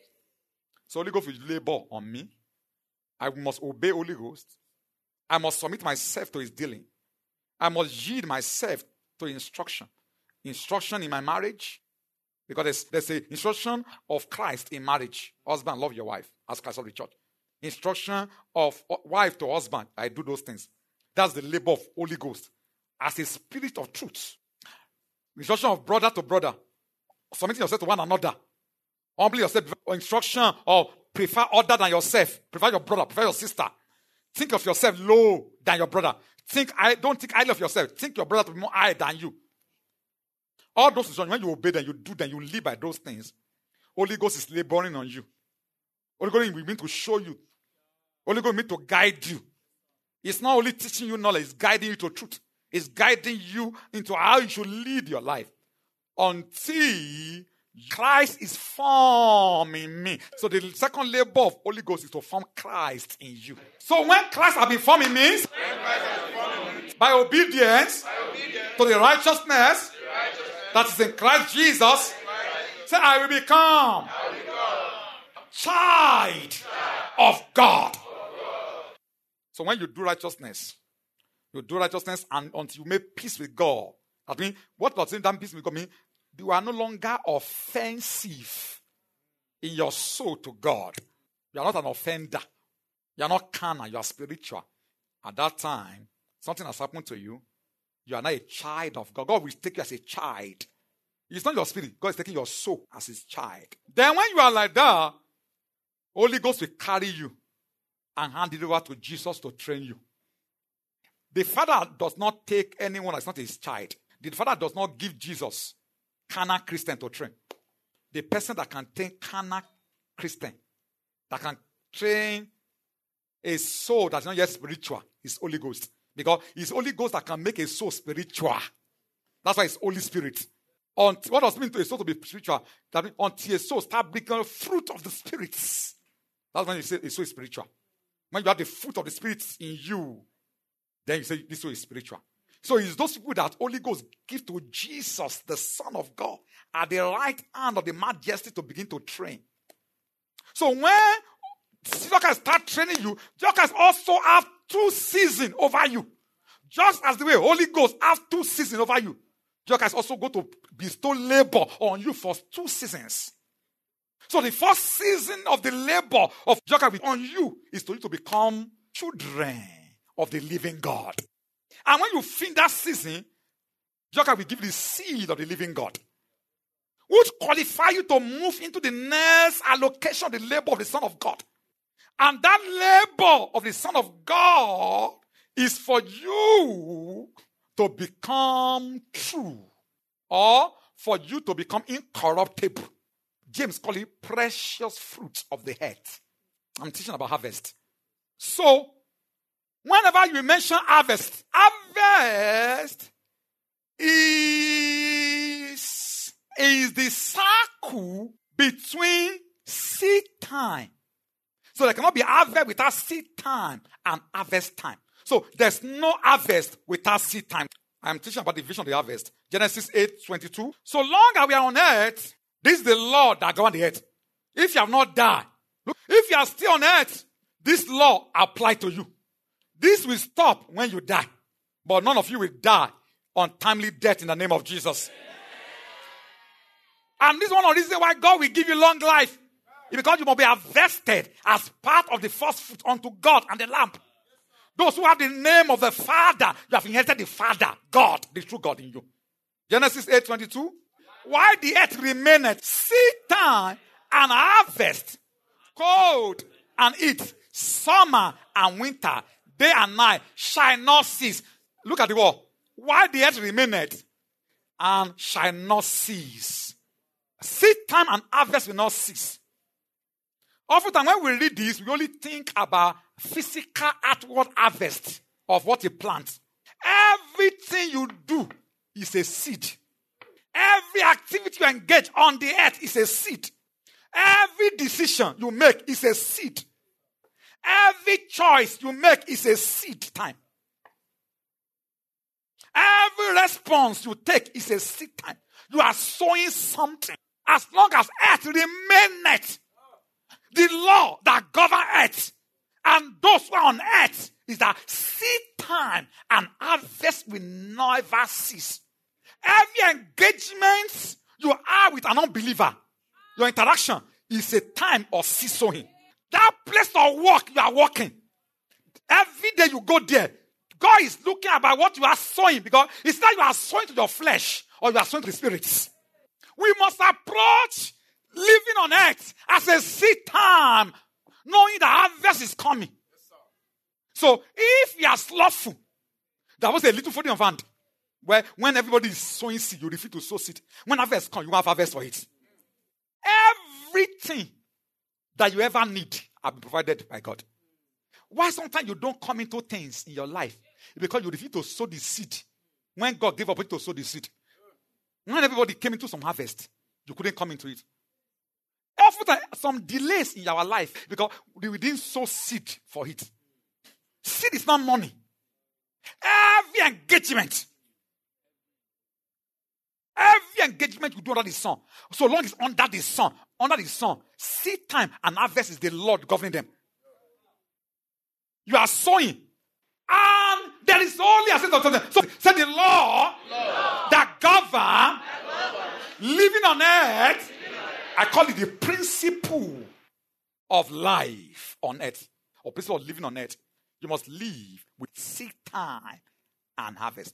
So Holy Ghost will labor on me. I must obey Holy Ghost. I must submit myself to his dealing. I must yield myself to instruction. Instruction in my marriage. Because there's, there's an instruction of Christ in marriage. Husband, love your wife, as Christ of the church. Instruction of wife to husband. I do those things. That's the labor of Holy Ghost. As a spirit of truth. Instruction of brother to brother. Submitting yourself to one another. Humbly yourself. Instruction of prefer other than yourself. Prefer your brother. Prefer your sister. Think of yourself low than your brother. Think I don't think highly of yourself. Think your brother to be more high than you. All those instructions, when you obey them, you do them, you live by those things. Holy Ghost is laboring on you. Holy Ghost will mean to show you. Holy Ghost will mean to guide you. It's not only teaching you knowledge, it's guiding you to truth. It's guiding you into how you should lead your life. Until Christ is formed in me. So the second labor of Holy Ghost is to form Christ in you. So when Christ has been formed in me, by obedience, by obedience to the righteousness that is in Christ Jesus, say, I will become, I will become child, child of God. Of God. So when you do righteousness, you do righteousness and until you make peace with God. That means, what does that peace with God mean? You are no longer offensive in your soul to God. You are not an offender. You are not carnal. You are spiritual. At that time, something has happened to you. You are not a child of God. God will take you as a child. It's not your spirit. God is taking your soul as his child. Then when you are like that, Holy Ghost will carry you and hand it over to Jesus to train you. The Father does not take anyone that's not his child. The Father does not give Jesus carnal Christian to train. The person that can train carnal Christian, that can train a soul that's not yet spiritual, is Holy Ghost. Because it's Holy Ghost that can make a soul spiritual. That's why it's Holy Spirit. Until, what does it mean to a soul to be spiritual? That means until a soul starts bringing fruit of the spirits. That's when you say a soul is spiritual. When you have the fruit of the spirits in you, then you say this soul is spiritual. So it's those people that Holy Ghost give to Jesus, the Son of God, at the right hand of the majesty to begin to train. So when Jesus Christ start training you, Jesus Christ also have two seasons over you. Just as the way Holy Ghost have two seasons over you, Jesus Christ also go to bestow labor on you for two seasons. So the first season of the labor of Jesus Christ on you is for you to become children of the living God. And when you finish that season, Jesus Christ will give you the seed of the living God, which qualify you to move into the next allocation of the labor of the Son of God. And that labor of the Son of God is for you to become true, or for you to become incorruptible. James calls it precious fruit of the earth. I'm teaching about harvest. So, whenever you mention harvest, harvest is, is the circle between seed time. So there cannot be harvest without seed time and harvest time. So there's no harvest without seed time. I'm teaching about the vision of the harvest. Genesis eight twenty-two. So long as we are on earth, this is the law that governs the earth. If you have not died, look, if you are still on earth, this law applies to you. This will stop when you die. But none of you will die untimely death in the name of Jesus. And this is one of the reasons why God will give you long life. Because you must be harvested as part of the first fruit unto God and the Lamb. Those who have the name of the Father, you have inherited the Father, God, the true God in you. Genesis eight twenty-two. While the earth remaineth, seed time and harvest, cold and heat, summer and winter, day and night shall not cease. Look at the word. While the earth remaineth and shall not cease. Seed time and harvest will not cease. Often when we read this, we only think about physical outward harvest of what you plant. Everything you do is a seed. Every activity you engage on the earth is a seed. Every decision you make is a seed. Every choice you make is a seed time. Every response you take is a seed time. You are sowing something. As long as earth remaineth, the law that governs earth and those who are on earth is that seed time and harvest will never cease. Every engagement you are with an unbeliever, your interaction is a time of seed sowing. That place of work you are working, every day you go there, God is looking about what you are sowing, because it's not you are sowing to your flesh or you are sowing to the spirits. We must approach living on earth as a seed time, knowing the harvest is coming. So if you are slothful, there was a little food in your hand, where when everybody is sowing seed, you refuse to sow seed. When harvest comes, you have harvest for it. Everything that you ever need have been provided by God. Why sometimes you don't come into things in your life? Because you refuse to sow the seed. When God gave up to sow the seed. When everybody came into some harvest, you couldn't come into it. Often some delays in our life because we didn't sow seed for it. Seed is not money. Every engagement, every engagement you do under the sun, so long as under the sun, under the sun, seed time and harvest is the Lord governing them. You are sowing, and there is only a sense of something. So, say the law, law. that govern, living on earth. I call it the principle of life on earth, or principle of living on earth. You must live with seed time and harvest.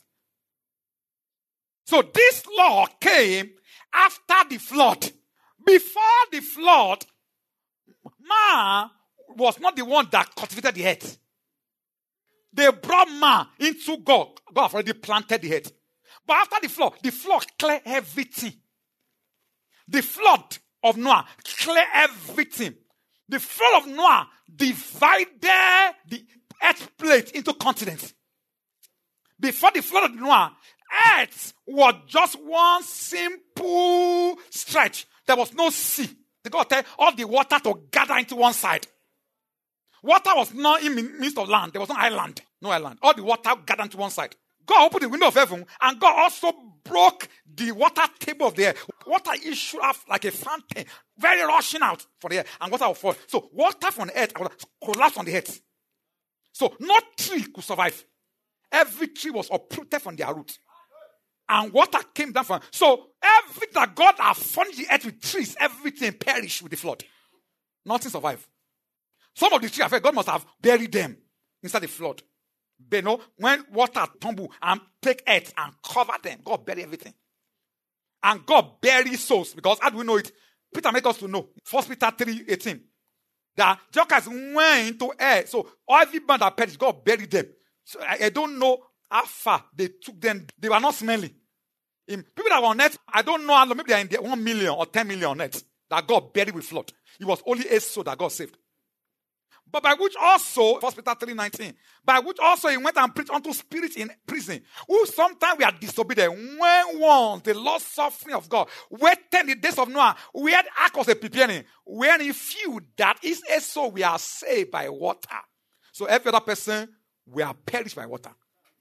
So this law came after the flood. Before the flood, man was not the one that cultivated the earth. They brought man into God. God already planted the earth. But after the flood, the flood cleared everything. The flood of Noah cleared everything. The flood of Noah divided the earth plate into continents. Before the flood of Noah, earth was just one simple stretch. There was no sea. They got to tell all the water to gather into one side. Water was not in the midst of land. There was no island. No island. All the water gathered into one side. God opened the window of heaven, and God also broke the water table of the air. Water issued out like a fountain, very rushing out for the air, and water will fall. So water from the earth collapsed on the earth. So no tree could survive. Every tree was uprooted from their roots. And water came down from. So everything that God had furnished the earth with trees, everything perished with the flood. Nothing survived. Some of the trees, God must have buried them inside the flood. But no, when water tumbled and take earth and cover them, God buried everything. And God buried souls. Because how do we know it? Peter makes us to know. First Peter three eighteen. That jokers went into air. So every man that perished, God buried them. So I, I don't know how far they took them. They were not smelling. In, people that were on earth, I don't know how long, maybe they are in the one million or ten million on earth that God buried with flood. It was only eight souls that God saved. But by which also, First Peter three nineteen, by which also he went and preached unto spirits in prison, who sometimes we are disobedient. When once the long suffering of God waited in the days of Noah, we had ark was a preparing, when he few that is a soul we are saved by water. So every other person, we are perished by water.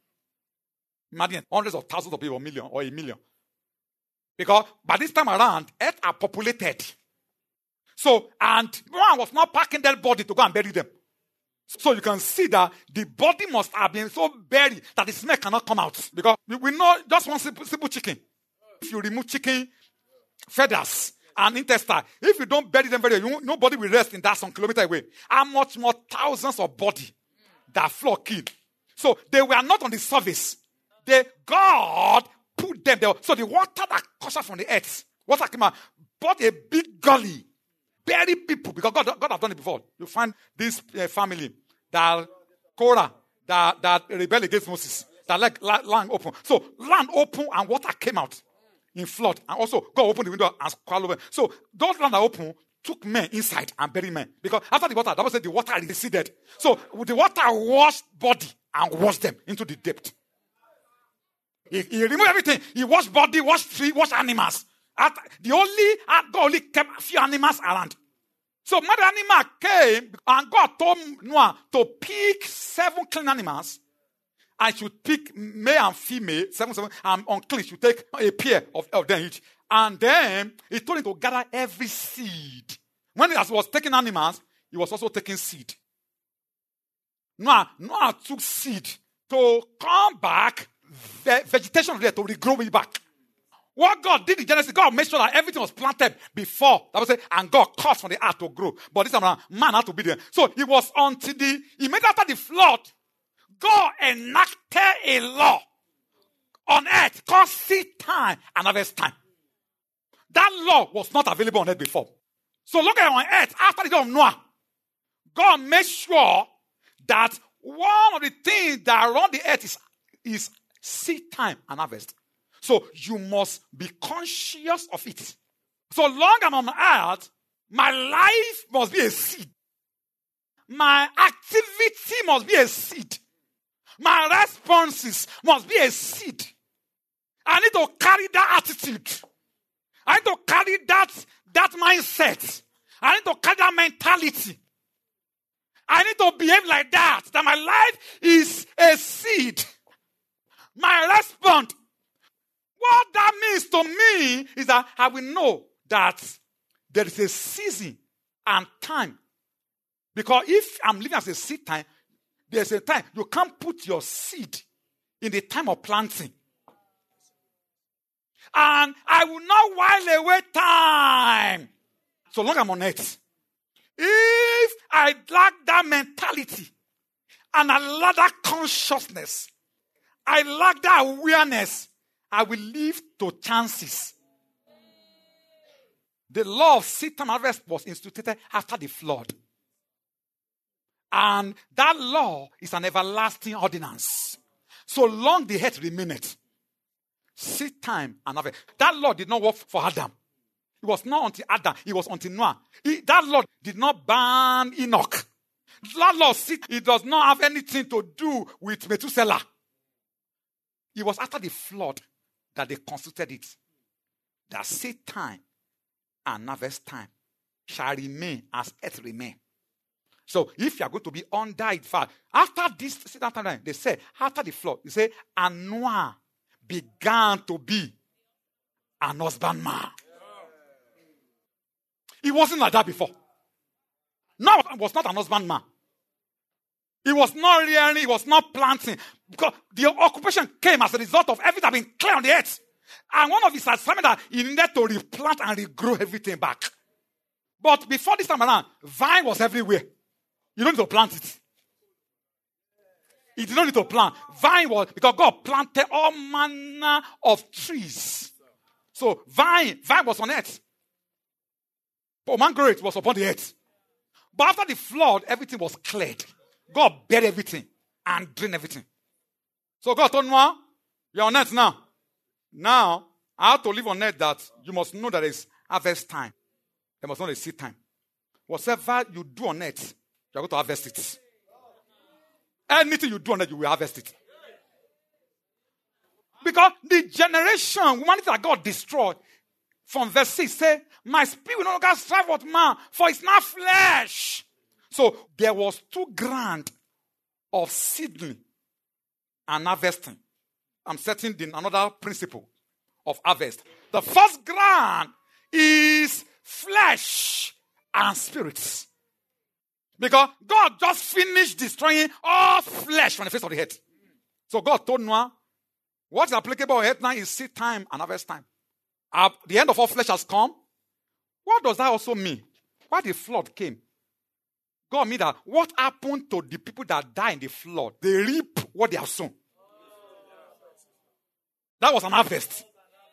Imagine hundreds of thousands of people, a million or a million. Because by this time around, earth are populated. So, and one was not packing their body to go and bury them. So you can see that the body must have been so buried that the smell cannot come out. Because we know just one simple, simple chicken. If you remove chicken feathers and intestine, if you don't bury them very well, nobody will rest in that some kilometer away. How much more thousands of body that flock killed. So they were not on the surface. They, God put them there. So the water that comes from the earth, water came out, bought a big gully. Bury people, because God, God has done it before. You find this uh, family that Korah, that, that rebelled against Moses, that like land open. So land open and water came out in flood. And also God opened the window and swallowed them. So those land that open took men inside and buried men. Because after the water, that was the water receded. So the water washed body and washed them into the depth. He, he removed everything. He washed body, washed tree, washed animals. At the only, God only kept a few animals around. So mother animal came and God told Noah to pick seven clean animals. I should pick male and female, seven, seven, and unclean should take a pair of, of them each. And then he told him to gather every seed. When he was taking animals, he was also taking seed. Noah, Noah took seed to come back, ve- vegetation there to regrow it back. What God did in Genesis, God made sure that everything was planted before. That was it, and God caused for the earth to grow. But this time, man had to be there. So it was until the, immediately after the flood, God enacted a law on earth called seed time and harvest time. That law was not available on earth before. So look at on earth, after the day of Noah, God made sure that one of the things that run the earth is, is seed time and harvest. So you must be conscious of it. So long I'm on earth, my life must be a seed. My activity must be a seed. My responses must be a seed. I need to carry that attitude. I need to carry that, that mindset. I need to carry that mentality. I need to behave like that. That my life is a seed. My response. What that means to me is that I will know that there is a season and time. Because if I'm living as a seed time, there's a time. You can't put your seed in the time of planting. And I will not while away time. So long I'm on earth. If I lack that mentality and I lack that consciousness, I lack that awareness, I will leave to chances. The law of seed time harvest was instituted after the flood. And that law is an everlasting ordinance. So long the earth remaineth. Seed time and harvest. That law did not work for Adam. It was not until Adam. It was until Noah. It, that law did not ban Enoch. That law, it does not have anything to do with Methuselah. It was after the flood that they constituted it. That seed time and harvest time shall remain as earth remain. So if you are going to be under it, after this seed time, they say, after the flood, they say, and Noah began to be an husbandman. He wasn't like that before. Noah was not an husbandman. He was not rearing, he was not planting. Because the occupation came as a result of everything that had been clear on the earth. And one of his assignments that he needed to replant and regrow everything back. But before this time around, vine was everywhere. You don't need to plant it. You don't need to plant. Vine was, because God planted all manner of trees. So vine, vine was on earth. Pomegranate was upon the earth. But after the flood, everything was cleared. God buried everything and drained everything. So God told Noah, you're on earth now. Now, I have to live on earth that you must know that there is harvest time. There must not be seed time. Whatever you do on earth You are going to harvest it. Anything you do on it, you will harvest it. Because the generation, humanity that God destroyed, from verse six, say, my spirit will no longer strive with man, for it's not flesh. So there was two grand of seedling and harvesting. I'm setting the, another principle of harvest. The first grand is flesh and spirits. Because God just finished destroying all flesh from the face of the earth. So God told Noah, what is applicable on earth now is seed time and harvest time. Uh, the end of all flesh has come. What does that also mean? Why the flood came? God mean that what happened to the people that died in the flood? They reap what they have sown. That was an harvest.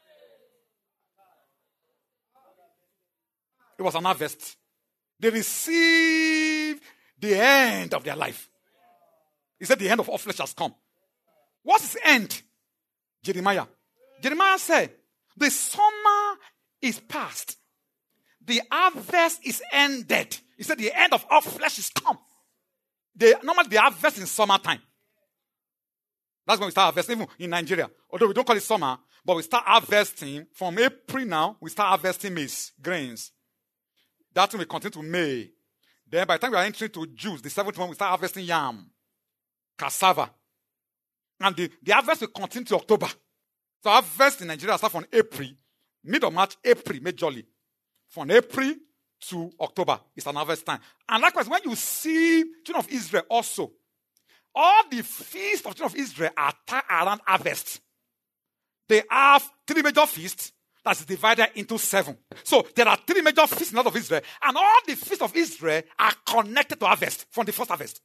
It was an harvest. They received the end of their life. He said the end of all flesh has come. What's the end? Jeremiah. Jeremiah said, the summer is past. The harvest is ended. He said the end of all flesh is come. They, normally they harvest in summertime. That's when we start harvesting, even in Nigeria. Although we don't call it summer, but we start harvesting from April now. We start harvesting maize, grains. That will continue to May. Then by the time we are entering to June, the seventh month, we start harvesting yam, cassava. And the, the harvest will continue to October. So harvest in Nigeria starts from April, mid of March, April, majorly. From April to October, it's an harvest time. And likewise, when you see children of Israel also, all the feasts of children of Israel are tied around harvest. They have three major feasts that's divided into seven. So there are three major feasts in the land of Israel, and all the feasts of Israel are connected to harvest from the first harvest.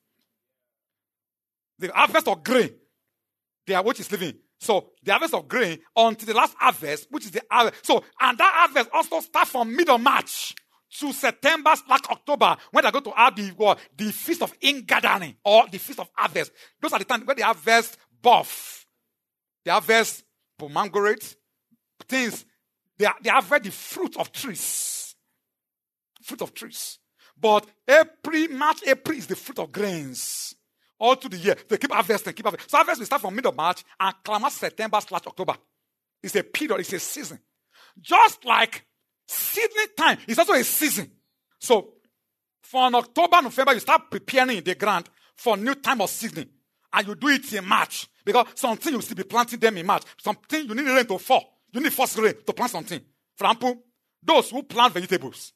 The harvest of grain, they are which is living. So the harvest of grain until the last harvest, which is the harvest. So, and that harvest also starts from middle of March to September slash October, when they're going to have the, well, the feast of ingathering or the feast of harvest. Those are the times when they harvest buff. They harvest pomegranate, things. They, they harvest the fruit of trees. Fruit of trees. But April, March, April is the fruit of grains. All through the year. They keep harvesting, keep harvesting. So harvest will start from mid of March and climb September slash October. It's a period, it's a season. Just like seedling time is also a season. So from October, November, you start preparing the ground for new time of seedling. And you do it in March. Because something you will still be planting them in March. Something you need rain to fall. You need first rain to plant something. For example, those who plant vegetables,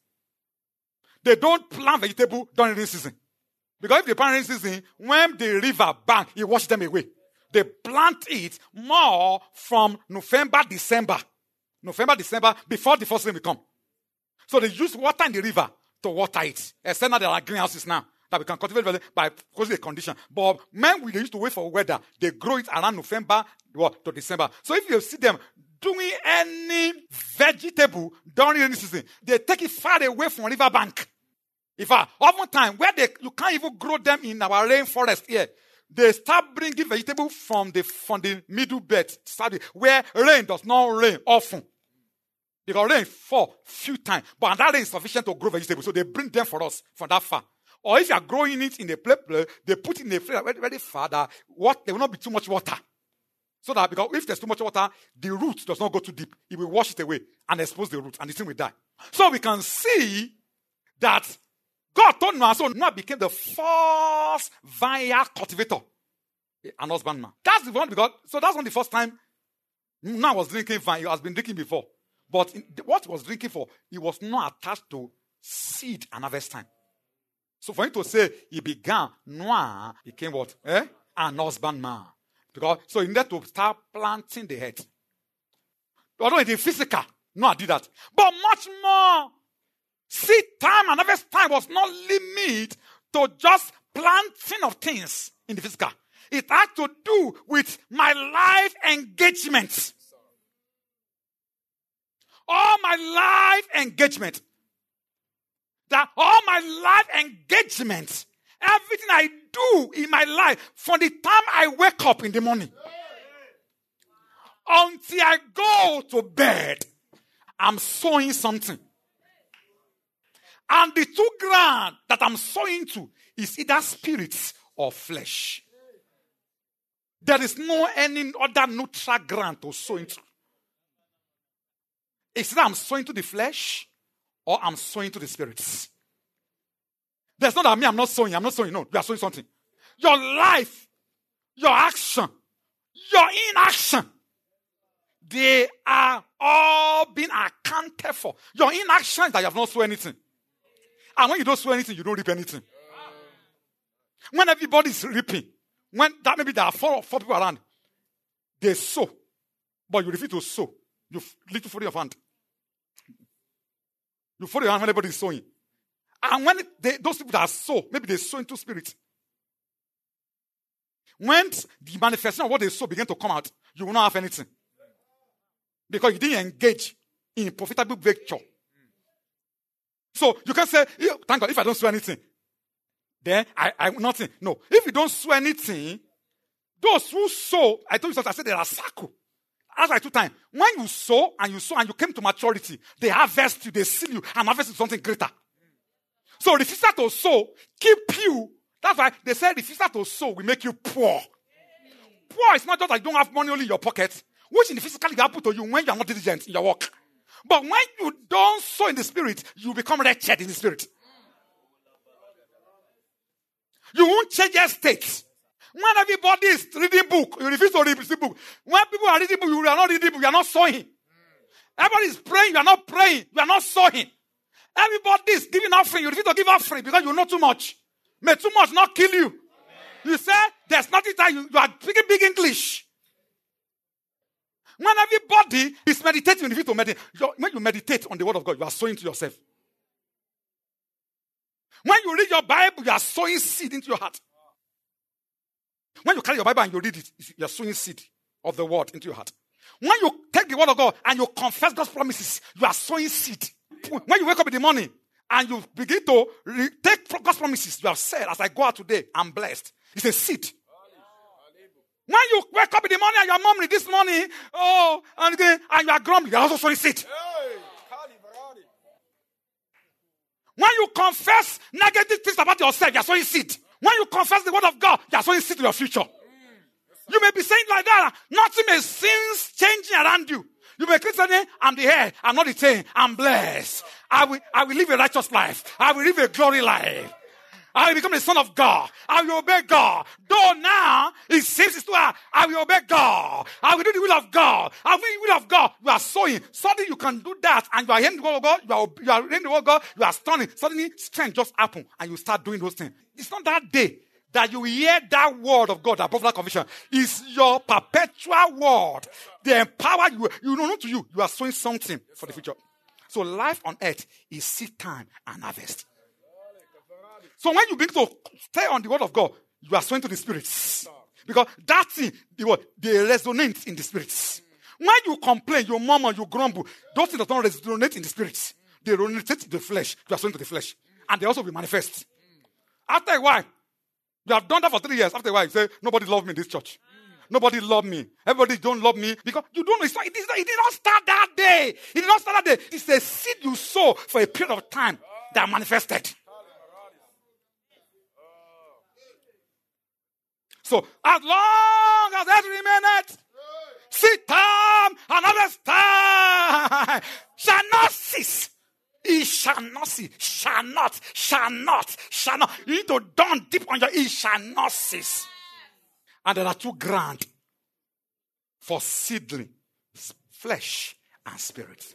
they don't plant vegetable during rainy season. Because if they plant rainy season, when the river bank, it washes them away. They plant it more from November, December. November, December, before the first rain will come. So they use water in the river to water it. Except now there are greenhouses now that we can cultivate by causing a condition. But when we used to wait for weather, they grow it around November to December. So if you see them doing any vegetable during rainy season, they take it far away from river bank. In fact, oftentimes where they you can't even grow them in our rainforest here, they start bringing vegetables from the from the middle belt, where rain does not rain often. Because rain fall few times, but that rain is sufficient to grow vegetables, so they bring them for us from that far. Or if you are growing it in a place, they put it in a place very, very far that what there will not be too much water. So that because if there's too much water, the root does not go too deep. It will wash it away and expose the root, and the thing will die. So we can see that God told Noah, so Noah became the first vineyard cultivator, an husbandman. That's the one because, so that's not the first time Noah was drinking wine. He has been drinking before. But in, what he was drinking for, he was not attached to seed and harvest time. So for him to say he began, Noah became what? Eh? An husbandman. Because, so he needed to start planting the head. Although in the physical, Noah did that. But much more, seed time and harvest time was not limited to just planting of things in the physical. It had to do with my life engagement. All my life engagement. That all my life engagement, everything I do in my life, from the time I wake up in the morning until I go to bed, I'm sowing something. And the two ground that I'm sowing to is either spirits or flesh. There is no any other neutral ground to sow into. It's either I'm sowing to the flesh or I'm sowing to the spirits. There's not that me, I'm not sowing, I'm not sowing. No, you are sowing something. Your life, your action, your inaction, they are all being accounted for. Your inaction is that you have not sown anything. And when you don't sow anything, you don't reap anything. When everybody is reaping, when that maybe there are four, four people around, they sow, but you refuse to sow. You lift for your hand. You follow your hand when everybody is sowing. And when they, those people that sow, maybe they sow into spirit. When the manifestation of what they sow begin to come out, you will not have anything. Because you didn't engage in profitable venture. So you can say, thank God, if I don't sow anything, then I, I nothing. No. If you don't sow anything, those who sow, I told you something, I said there are circles. As I told time, when you sow and you sow and you came to maturity, they harvest you, they seal you, and harvest you something greater. So refuser to sow, keep you. That's why they say refuser to sow will make you poor. Poor is not just like you don't have money only in your pocket, which in the physical will happen to you when you are not diligent in your work. But when you don't sow in the spirit, you become wretched in the spirit. You won't change your state. When everybody is reading book, you refuse to read the book. When people are reading book, you are not reading book, you are not sowing. Everybody is praying, you are not praying, you are not sowing. Everybody is giving offering, you refuse to give offering because you know too much. May too much not kill you. Amen. You say, there's nothing that you, you are speaking big English. When everybody is meditating, you refuse to meditate. When you meditate on the word of God, you are sowing to yourself. When you read your Bible, you are sowing seed into your heart. When you carry your Bible and you read it, you are sowing seed of the word into your heart. When you take the word of God and you confess God's promises, you are sowing seed. When you wake up in the morning and you begin to re- take God's promises, you have said, as I go out today, I'm blessed. It's a seed. When you wake up in the morning and you are murmuring this morning, oh, and again, and you are grumbling, you are also sowing seed. When you confess negative things about yourself, you are sowing seed. When you confess the word of God, you are sowing seed to your future. You may be saying like that, nothing may seem changing around you. You may keep saying, I'm the head, I'm not the tail, I'm blessed. I will, I will live a righteous life. I will live a glory life. I will become the son of God. I will obey God. Though now it seems it's too hard, I will obey God. I will do the will of God. I will do the will of God. You are sowing. Suddenly you can do that and you are hearing the word of God. You are, you are hearing the word of God. You are stunning. Suddenly strength just happen and you start doing those things. It's not that day that you hear that word of God, that popular conviction. It's your perpetual word. The empower you. You know, not to you. You are sowing something for the future. So life on earth is seed time and harvest. So when you begin to stay on the word of God, you are sowing to the spirits. Because that thing, they resonate in the spirits. When you complain, you murmur, you grumble, those things don't resonate in the spirits. They resonate in the flesh. You are sowing to the flesh. And they also will manifest. After a while, you have done that for three years. After a while, you say, nobody loved me in this church. Nobody loved me. Everybody don't love me. Because you don't know. It's not, it, is not, it did not start that day. It did not start that day. It's a seed you sow for a period of time that manifested. So, as long as that remaineth, seed time and harvest time shall not cease. It shall not cease. Shall not. Shall not. Shall not. You need to dawn deep on your it shall not cease. And there are two ground for seedling, flesh and spirit.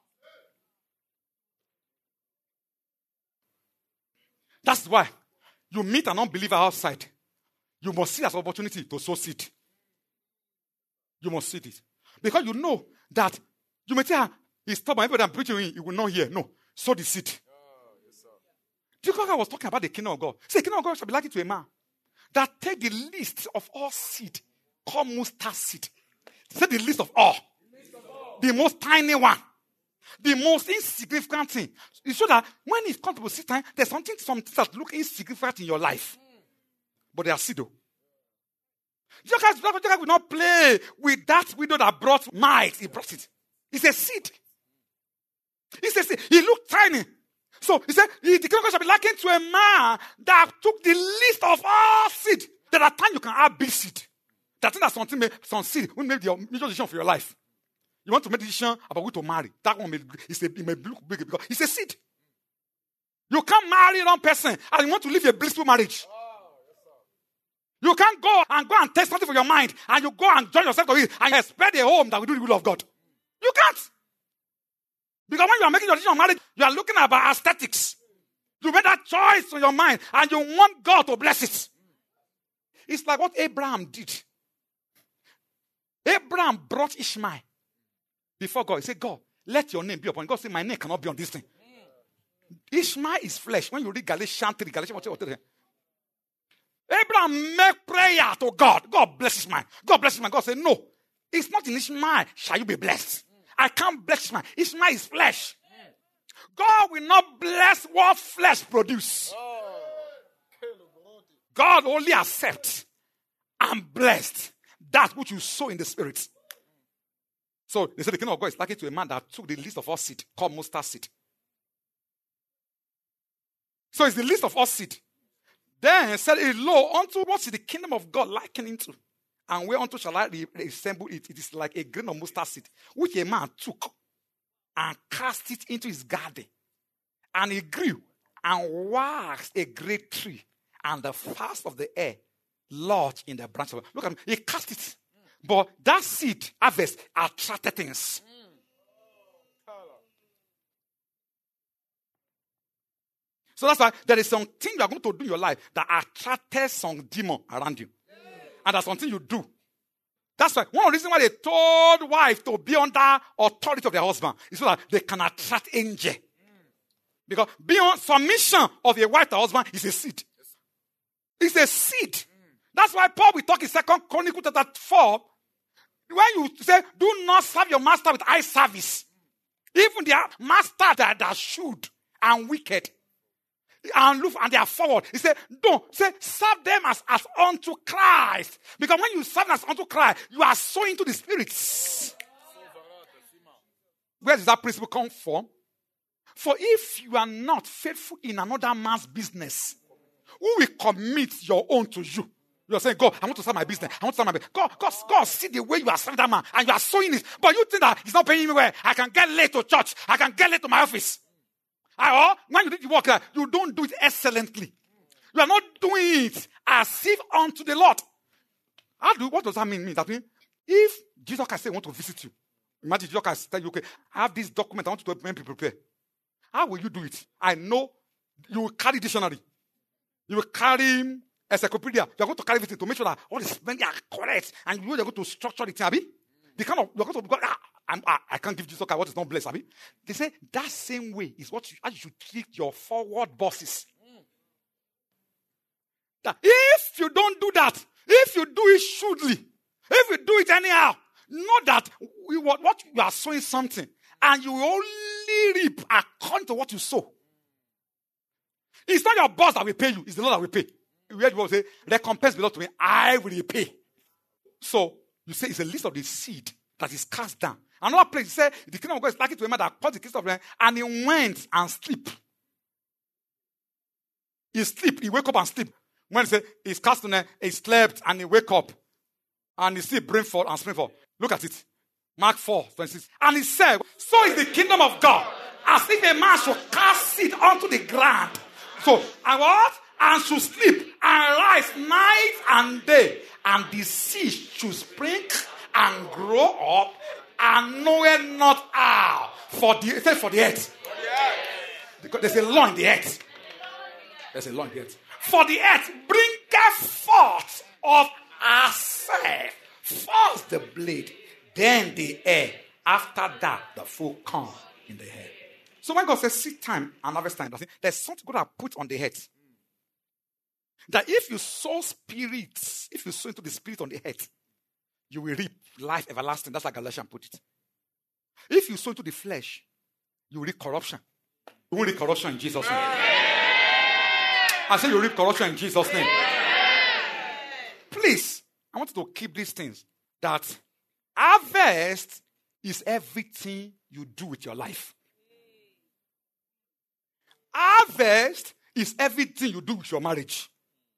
That's why you meet an unbeliever outside. You must see it as an opportunity to sow seed. You must see it. Because you know that you may say, he's stubborn, everybody I'm preaching, he will not hear. No, sow the seed. Oh, yes, sir. Do you know I was talking about the kingdom of God? Say, the kingdom of God shall be likened to a man that take the list of all seed, called mustard seed. Say the list of all. The, list of all. The most tiny one. The most insignificant thing. You show that when it comes to seed time, there's something, something that look insignificant in your life. But they are seed though. Jesus will not play with that widow that brought might. He brought it. It's a seed. It's a seed. He looked tiny. So he said, the kingdom of God shall be likened to a man that took the least of all seed. There are times you can have big seed. That thing that something may, some seed will make the major decision for your life. You want to make a decision about who to marry. That one may, is a, it may look big because it's a seed. You can't marry wrong person and you want to live a blissful marriage. You can't go and go and take something for your mind and you go and join yourself to it and you expect a home that will do the will of God. You can't. Because when you are making your decision on marriage, you are looking about aesthetics. You made that choice in your mind and you want God to bless it. It's like what Abraham did. Abraham brought Ishmael before God. He said, God, let your name be upon it. God said, my name cannot be on this thing. Ishmael is flesh. When you read Galatians three, Galatians three, Abraham made prayer to God. God bless Ishmael. God bless Ishmael. God said, no, it's not in Ishmael shall you be blessed. I can't bless Ishmael. Ishmael is flesh. God will not bless what flesh produce. God only accepts and blessed that which you sow in the spirit. So they said the kingdom of God is likened to a man that took the least of all seed called mustard seed. So it's the least of all seed. Then he said, lo, unto what is the kingdom of God likened into? And whereunto shall I resemble it? It is like a grain of mustard seed, which a man took and cast it into his garden. And it grew and waxed a great tree. And the fowls of the air lodged in the branch of it. Look at him. He cast it. But that seed harvest attracted things. So that's why there is something you are going to do in your life that attracted some demon around you. And that's something you do. That's why one of the reasons why they told wife to be under authority of their husband is so that they can attract angel. Because beyond submission of a wife to a husband is a seed. It's a seed. That's why Paul will talk in Second Chronicles chapter four. When you say, do not serve your master with eye service. Even their master that are shrewd and wicked. And look, and they are forward. He said, don't say serve them as, as unto Christ. Because when you serve as unto Christ, you are sowing to the spirits. Where does that principle come from? For if you are not faithful in another man's business, who will commit your own to you? You are saying, God, I want to start my business. I want to start my business. God, God, God, see the way you are serving that man and you are sowing it. But you think that he's not paying me well. I can get late to church. I can get late to my office. Or when you do the work, you don't do it excellently. You are not doing it as if unto the Lord. How do, what does that mean? mean? That means if Jesus can say, I want to visit you. Imagine Jesus can tell you, okay, I have this document. I want you to be prepared. How will you do it? I know you will carry dictionary. You will carry encyclopedia. You are going to carry everything to make sure that all the spending are correct. And you are going to structure the thing, Abi. The kind of, you are going to, ah, I'm, I, I can't give Jesus what is not blessed, Abi. They say that same way is what you, how you should treat your forward bosses. Mm. That if you don't do that, if you do it shrewdly, if you do it anyhow, know that we, what, what you are sowing something, and you will only reap according to what you sow. It's not your boss that will pay you, it's the Lord that will pay. You heard people say, recompense belongs to me, I will repay. So, you say it's a list of the seed that is cast down. Another place, he said, the kingdom of God is like it to a man that caught the kiss of them, and he went and sleep. He sleep, he wake up and sleep. When he said, he's cast on them, he slept and he wake up. And he see bring forth and spring forth. Look at it. Mark four, twenty-six. And he said, so is the kingdom of God, as if a man should cast seed onto the ground. So, and what? And should sleep and rise night and day. And the seed should spring and grow up and knoweth not how. For the, it says for the earth. Because there's a law in the earth. There's a law in the earth. For the earth bringeth forth of herself first the blade, then the air. After that, the full corn in the head. So when God says seed time and harvest time, there's something God has put on the head. That if you sow spirits, if you sow into the spirit on the head, you will reap life everlasting. That's like Galatians put it. If you sow into the flesh, you will reap corruption. You will reap corruption in Jesus' name. I say you will reap corruption in Jesus' name. Please, I want you to keep these things. That harvest is everything you do with your life. Harvest is everything you do with your marriage.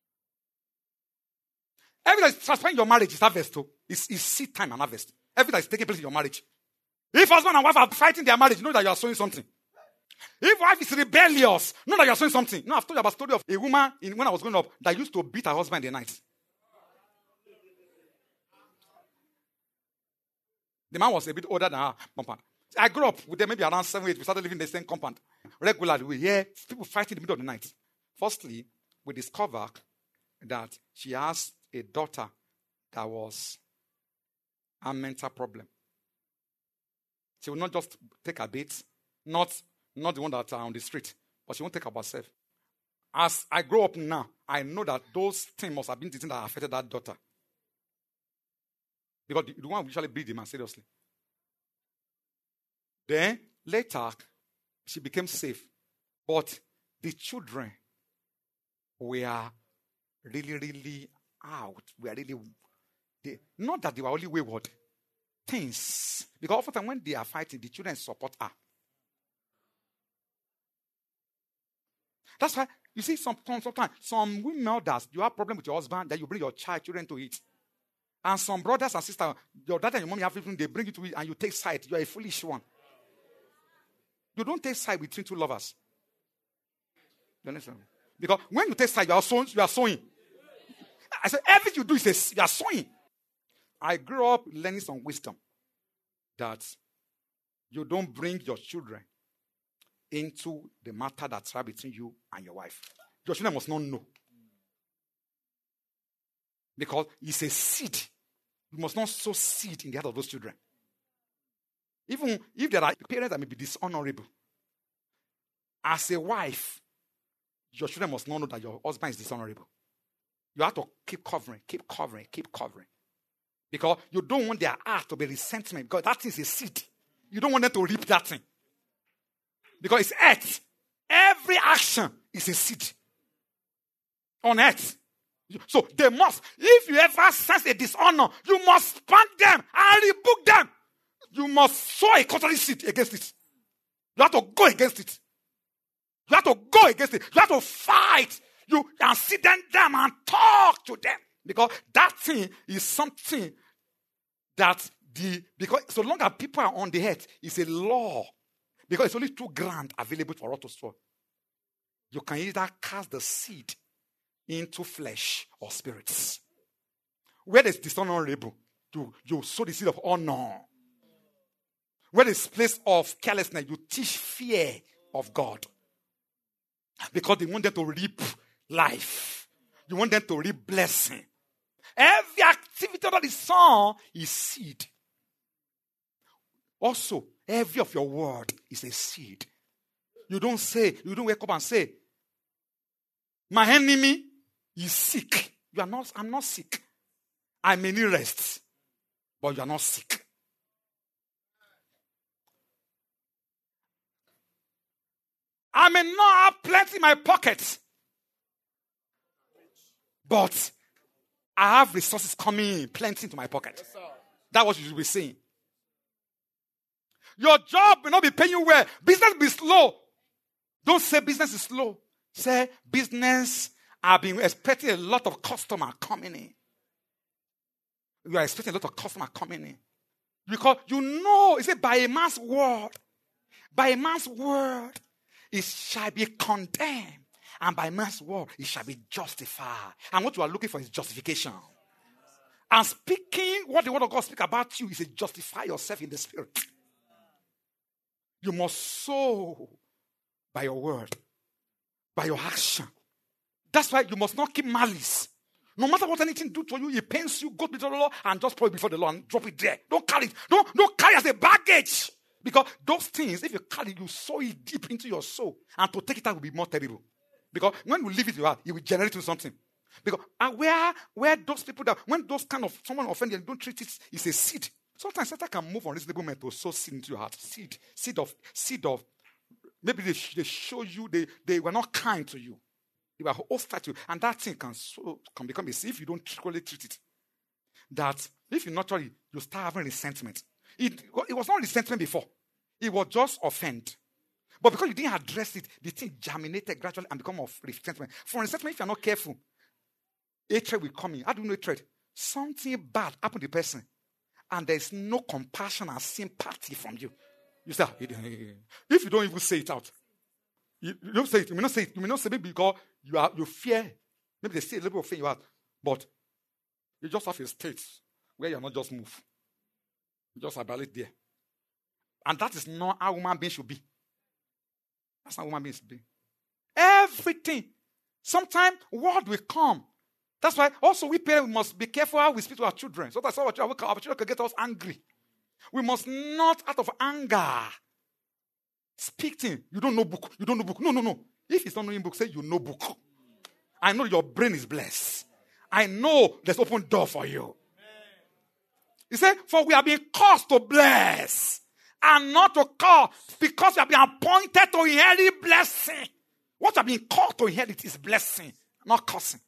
Everything that's transferring your marriage is harvest. Too. It's, it's seed time and harvest. Everything that's taking place in your marriage. If husband and wife are fighting their marriage, know that you are sowing something. If wife is rebellious, know that you are sowing something. No, I've told you about a story of a woman in, when I was growing up that used to beat her husband in the night. The man was a bit older than her compound. I grew up with them maybe around seven, eight. We started living in the same compound. Regularly, we hear people fighting in the middle of the night. Firstly, we discover that she has a daughter that was a mental problem. She will not just take her beats, not, not the one that are on the street, but she won't take up herself. As I grow up now, I know that those things must have been the things that affected that daughter. Because the, the one usually beat the man seriously. Then, later, she became safe. But the children were really, really out. We are really, they, not that they were only wayward. Things. Because often when they are fighting, the children support her. That's why, you see, some, sometimes some women elders, you have a problem with your husband, that you bring your child, children to it. And some brothers and sisters, your dad and your mom have everything, they bring you to it and you take side. You are a foolish one. You don't take side between two lovers. You understand? Because when you take side, you are sowing. You are sowing. I said, everything you do is a, you are sowing. I grew up learning some wisdom that you don't bring your children into the matter that's right between you and your wife. Your children must not know. Because it's a seed. You must not sow seed in the heart of those children. Even if there are parents that may be dishonorable, as a wife, your children must not know that your husband is dishonorable. You have to keep covering, keep covering, keep covering. Because you don't want their heart to be resentment, because that is a seed. You don't want them to reap that thing. Because it's earth. Every action is a seed on earth. So they must, if you ever sense a dishonor, you must spank them and rebuke them. You must sow a contrary seed against it. You have to go against it. You have to go against it. You have to fight. You and sit them down and talk to them. Because that thing is something that the, because so long as people are on the earth, it's a law. Because it's only two ground available for us to sow. You can either cast the seed into flesh or spirits. Where there's dishonorable, you, you sow the seed of honor. Where there's place of carelessness, you teach fear of God. Because they want them to reap life. You want them to reap blessing. Every activity that is sown is seed. Also, every of your word is a seed. You don't say, you don't wake up and say, my enemy is sick. You are not, I'm not sick. I may need rest. But you are not sick. I may not have plenty in my pocket. But I have resources coming in, plenty into my pocket. Yes, that's what you should be saying. Your job may not be paying you well. Business will be slow. Don't say business is slow. Say business, I've been expecting a lot of customer coming in. You are expecting a lot of customer coming in. Because you know, it's by a man's word. By a man's word, it shall be condemned. And by man's word, it shall be justified. And what you are looking for is justification. And speaking what the word of God speaks about you is to justify yourself in the spirit. You must sow by your word, by your action. That's why you must not keep malice. No matter what anything do to you, it pains you, go before the Lord and just put it before the Lord and drop it there. Don't carry it. Don't, don't carry it as a baggage. Because those things, if you carry it, you sow it deep into your soul. And to take it out will be more terrible. Because when you leave it, it will generate you something. Because and where, where those people that, when those kind of, someone offend you, don't treat it, it's a seed. Sometimes Satan can move on reasonable men to sow seed into your heart. Seed. Seed of, seed of, maybe they, they show you, they, they were not kind to you. They were hostile to you. And that thing can, so, can become a seed if you don't truly treat it. That if you naturally, you start having resentment. It, it was not resentment before. It was just offend. But because you didn't address it, the thing germinated gradually and become of resentment. For resentment, if you're not careful, hatred will come in. How do you know hatred? Something bad happened to the person, and there's no compassion and sympathy from you. You say, if you don't even say it out, you, you don't say it. You may not say it. You may not say it because you are you fear. Maybe they see a little bit of fear you have, but you just have a state where you're not just move. You just abide there. And that is not how human beings should be. That's not how human beings should be. Everything. Sometimes word will come. That's why also we parents must be careful how we speak to our children. So that's how our children can get us angry. We must not, out of anger, speak things. You don't know book. You don't know book. No, no, no. If it's not knowing book, say you know book. I know your brain is blessed. I know there's open door for you. He said, for we are being caused to bless and not to call, because we have been appointed to inherit blessing. What you have been called to inherit is blessing, not cursing.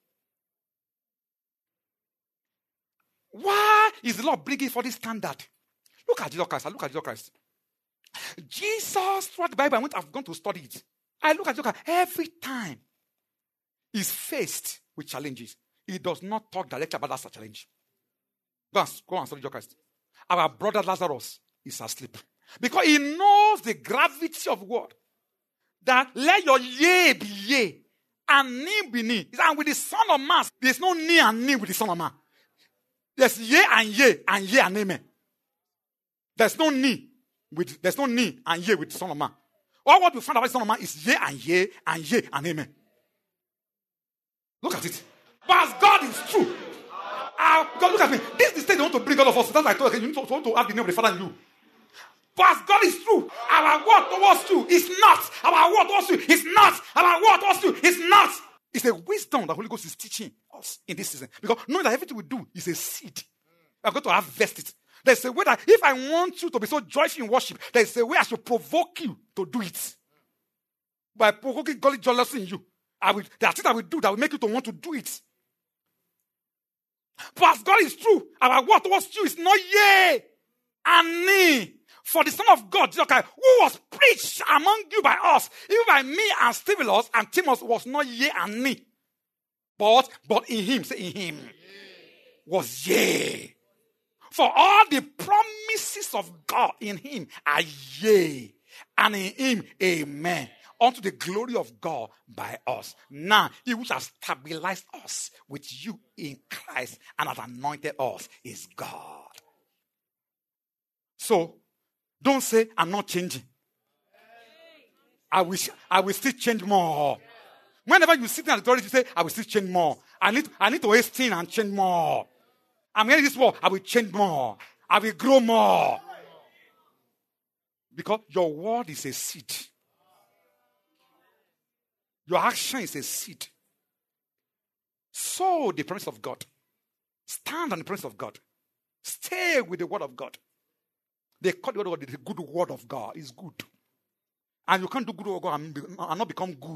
Why is the Lord bringing for this standard? Look at Jesus Christ. I look at Jesus Christ. Jesus, throughout the Bible, I went, I've gone to study it. I look at Jesus Christ. Every time he's faced with challenges, he does not talk directly about that challenge. Go and, go and study Jesus Christ. Our brother Lazarus is asleep. Because he knows the gravity of word. That let your yea be yea and nee be nee. And with the Son of Man, there's no nee and nee with the Son of Man. There's yea and yea and yea and amen. There's no nee with there's no nee and yea with the Son of Man. All what we find about the Son of Man is yea and yea and yea and amen. Look at it. But as God is true. Uh, God, look at me. This is the state they want to bring all of us. That's why I told you, you need to, to, to have the name of the Father and you. But as God is true, our word towards you is not. Our word towards you is not. Our word towards you is not. It's a wisdom that the Holy Ghost is teaching us in this season. Because knowing that everything we do is a seed. We are going to harvest it. There's a way that if I want you to be so joyful in worship, there's a way I should provoke you to do it. By provoking godly jealousy in you. I will, there are things I will do that will make you to want to do it. But as God is true, our word towards you is not yea and nay. For the Son of God, Jesus Christ, who was preached among you by us, even by me and Stephanus and Timothy, was not yea and nay. But, but in him, say in him, was yea. For all the promises of God in him are yea. And in him, amen. Unto the glory of God by us. Now, he which has stabilized us with you in Christ and has anointed us is God. So, don't say, I'm not changing. I will, I will still change more. Whenever you sit in authority, you say, I will still change more. I need, I need to hasten and change more. I'm hearing this word, I will change more. I will grow more. Because your word is a seed. Your action is a seed. Sow the promise of God. Stand on the promise of God. Stay with the word of God. They call the word of God the good word of God. It's good. And you can't do good word of God and, and not become good.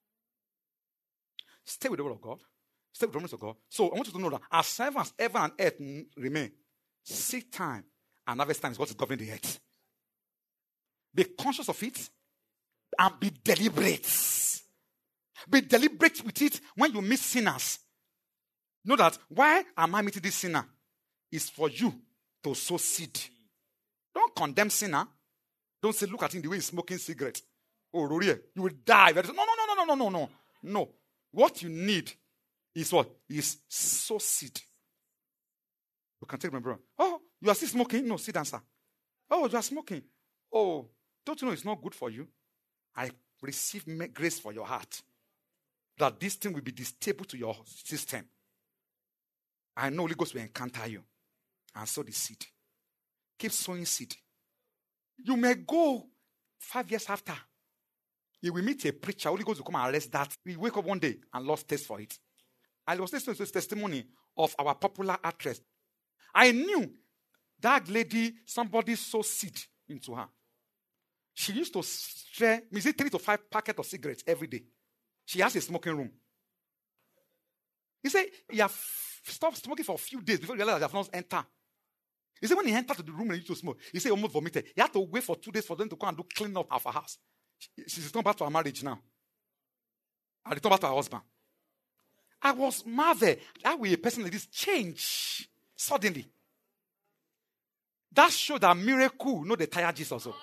Stay with the word of God. Stay with the promise of God. So I want you to know that as heaven as heaven and earth remain, seed time and harvest time is what is governing the earth. Be conscious of it and be deliberate. Be deliberate with it when you meet sinners. Know that why am I meeting this sinner? It's for you to sow seed. Don't condemn sinner. Don't say, look at him the way he's smoking cigarette. Oh, Rory, you will die. No, no, no, no, no, no, no. No. What you need is what? Is sow seed. You can take my brother. Oh, you are still smoking? No, sit down, sir. Oh, you are smoking. Oh, don't you know it's not good for you? I receive grace for your heart. That this thing will be distable to your system. I know Holy Ghost will encounter you. And sow the seed. Keep sowing seed. You may go five years after. You will meet a preacher. Holy Ghost will come and arrest that. We wake up one day and lost taste for it. I was listening to this testimony of our popular actress. I knew that lady, somebody sowed seed into her. She used to share, maybe three to five packets of cigarettes every day. She has a smoking room. He said, he have stopped smoking for a few days before he realized he have not entered. He said, when he entered to the room and he used to smoke, he said he almost vomited. He had to wait for two days for them to come and do clean up of her house. She's returned back to her marriage now. I returned back to her husband. I was marveled. How will a person like this change suddenly? That showed that miracle, no, the tired Jesus also.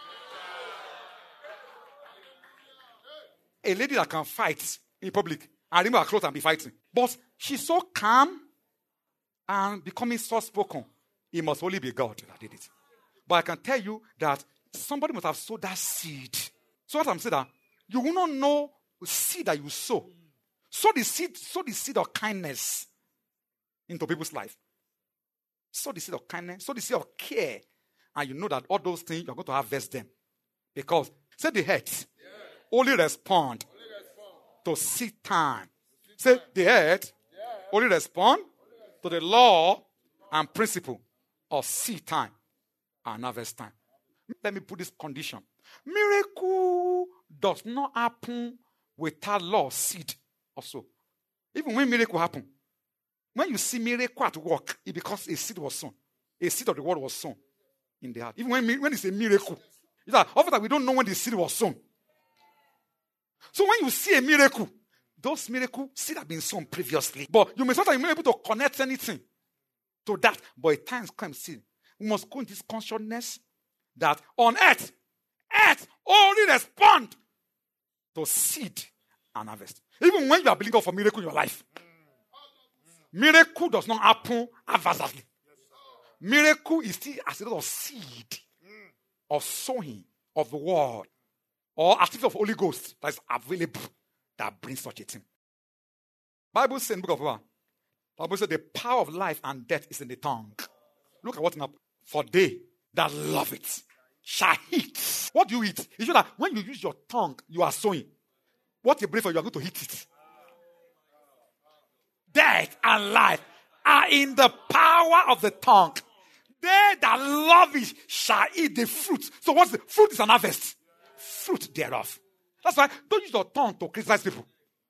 A lady that can fight in public and remove her clothes and be fighting. But she's so calm and becoming soft-spoken. It must only be God that did it. But I can tell you that somebody must have sowed that seed. So what I'm saying that you will not know the seed that you sow. Sow the seed, sow the seed of kindness into people's life. Sow the seed of kindness, sow the seed of care. And you know that all those things, you're going to harvest them. Because, say the head, yeah. only respond only respond to seed time. Say the head, yeah. only respond to the law and principle of seed time and harvest time. Let me put this condition. Miracle does not happen without law of seed also. Even when miracle happen, when you see miracle at work, it's because a seed was sown. A seed of the word was sown in the heart. Even when, when it's a miracle. It's like, often we don't know when the seed was sown. So when you see a miracle, those miracles seed have been sown previously. But you may sometimes be able to connect anything to that. But at times comes seed. We must go into this consciousness that on earth, earth only respond to seed and harvest. Even when you are believing God for miracle in your life. Miracle does not happen haphazardly. Miracle is still as a lot of seed of sowing of the word or activity of Holy Ghost that is available that brings such a thing. Bible says in the book of Romans, Bible says the power of life and death is in the tongue. Look at what's up. For they that love it shall eat. What do you eat? It's just that when you use your tongue, you are sowing. What you pray for, you are going to eat it. Death and life are in the power of the tongue. They that love it shall eat the fruit. So what's the fruit? Is an harvest. Fruit thereof. That's why don't use your tongue to criticize people.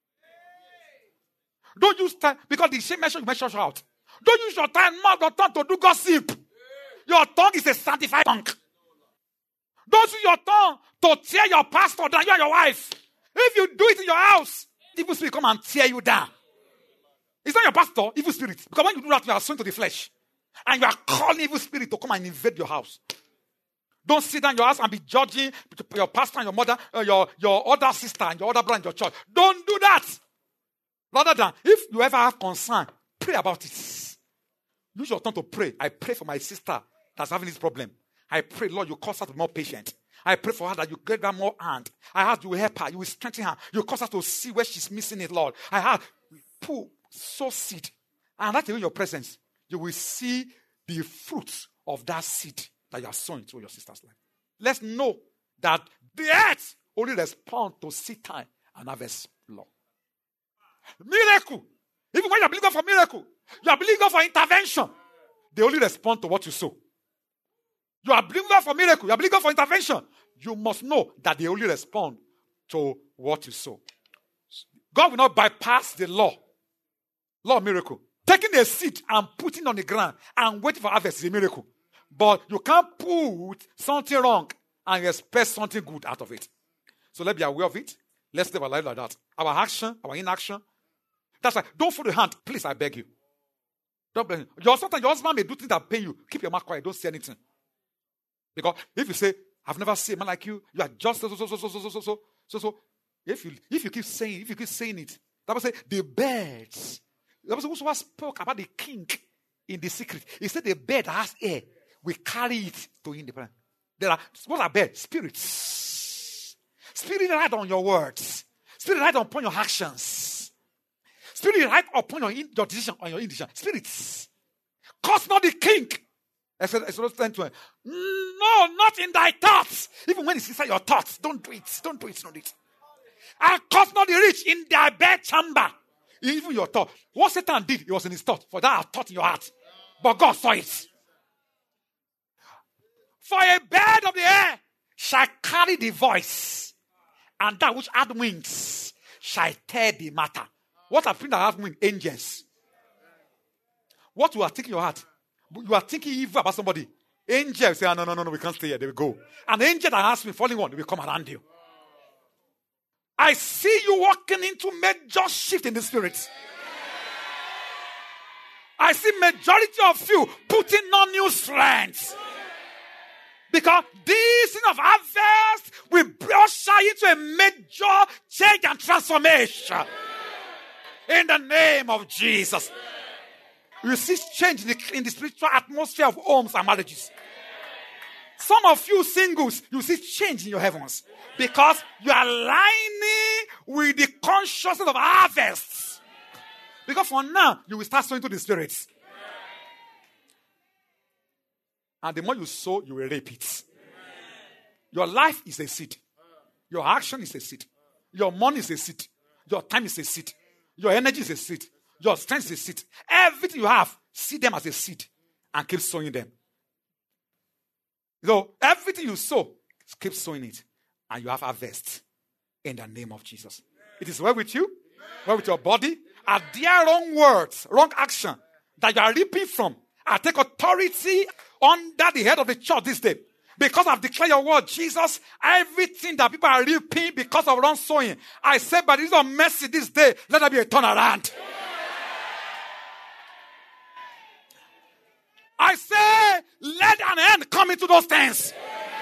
Don't use time, because the same measure you measure out. Don't use your time, not your tongue to do gossip. Your tongue is a sanctified tongue. Don't use your tongue to tear your pastor down, you and your wife. If you do it in your house, evil spirit come and tear you down. It's not your pastor, evil spirit. Because when you do that, you are sowing to the flesh. And you are calling evil spirit to come and invade your house. Don't sit down in your house and be judging your pastor and your mother, uh, your, your other sister and your other brother in your church. Don't do that. Rather than, if you ever have concern, pray about it. Use your tongue to pray. I pray for my sister that's having this problem. I pray, Lord, you cause her to be more patient. I pray for her that you give her more hand. I ask you will help her. You will strengthen her. You cause her to see where she's missing it, Lord. I ask, pull, sow seed. And right in your presence, you will see the fruits of that seed that you are sowing through your sister's life. Let's know that the earth only responds to seed time and harvest law. Miracle. Even when you are believing God for miracle, you are believing God for intervention. They only respond to what you sow. You are believing God for miracle. You are believing God for intervention. You must know that they only respond to what you sow. God will not bypass the law. Law of miracle. Taking a seed and putting it on the ground and waiting for harvest is a miracle. But you can't put something wrong and expect something good out of it. So let's be aware of it. Let's live our life like that. Our action, our inaction. That's why don't fold the hand. Please, I beg you. Don't blame him. Your, sometimes your husband may do things that pain you. Keep your mouth quiet. Don't say anything. Because if you say, I've never seen a man like you, you are just so, so, so, so, so, so, so, so, so, so. If you, if you keep saying, if you keep saying it, that will say, the birds. That was also spoke about the king in the secret. He said the bird that has air, we carry it to independence. There are, what are birds? Spirits. Spirit ride on your words. Spirit ride upon your actions. Spirit ride upon your, in, your decision, on your indecision. Spirits. Cause not the king. Exodus ten twenty. No, not in thy thoughts. Even when it's inside your thoughts, don't do it. Don't do it. Don't do it. And cause not the rich in thy bed chamber. Even your thought. What Satan did, it was in his thought. For that thought in your heart. But God saw it. For a bird of the air shall carry the voice, and that which hath wings shall tell the matter. What are things that have wings? Angels. What you are thinking in your heart? You are thinking evil about somebody. Angels say, no, no, no, no, we can't stay here. They will go. An angel that has been falling on, they will come around you. I see you walking into major shift in the spirit. I see majority of you putting on new strength. Because this thing of harvest will usher into a major change and transformation. In the name of Jesus. You see change in the, in the spiritual atmosphere of homes and marriages. Some of you singles, you see change in your heavens. Because you are aligning with the consciousness of harvests. Because for now, you will start sowing to the spirits. And the more you sow, you will reap it. Your life is a seed. Your action is a seed. Your money is a seed. Your time is a seed. Your energy is a seed. Your strength is a seed. Everything you have, see them as a seed and keep sowing them. So everything you sow, keep sowing it. And you have harvest in the name of Jesus. It is well with you, well with your body. Are there wrong words, wrong action that you are reaping from? I take authority under the head of the church this day. Because I've declared your word, Jesus, everything that people are reaping because of wrong sowing, I say by the reason of mercy this day, let there be a turnaround. I say, let an end come into those things.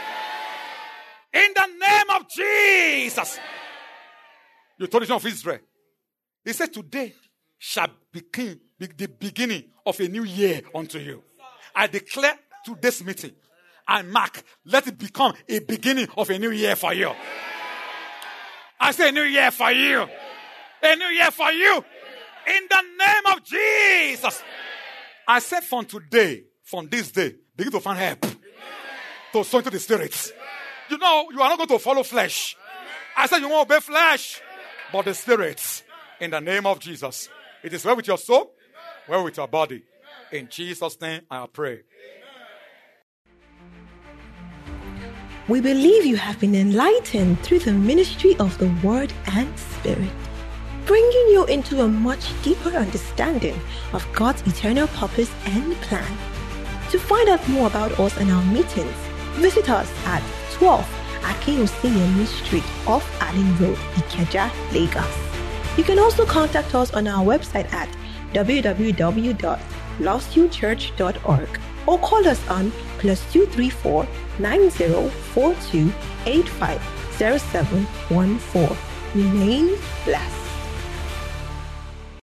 In the name of Jesus. You told the children of Israel. He said, today shall begin be the beginning of a new year unto you. I declare today's meeting and mark, let it become a beginning of a new year for you. I say a new year for you. A new year for you. In the name of Jesus. I said from today, from this day, begin to find help. To sow into the spirits. You know, you are not going to follow flesh. I said you won't obey flesh, but the spirits. In the name of Jesus. It is well with your soul, well with your body. In Jesus' name, I pray. We believe you have been enlightened through the ministry of the Word and Spirit, bringing you into a much deeper understanding of God's eternal purpose and plan. To find out more about us and our meetings, visit us at twelve Akinwusinyanmi Street off Allen Road, Ikeja, Lagos. You can also contact us on our website at w w w dot lost you church dot org or call us on plus two three four nine zero four two eight five zero seven one four. Remain blessed.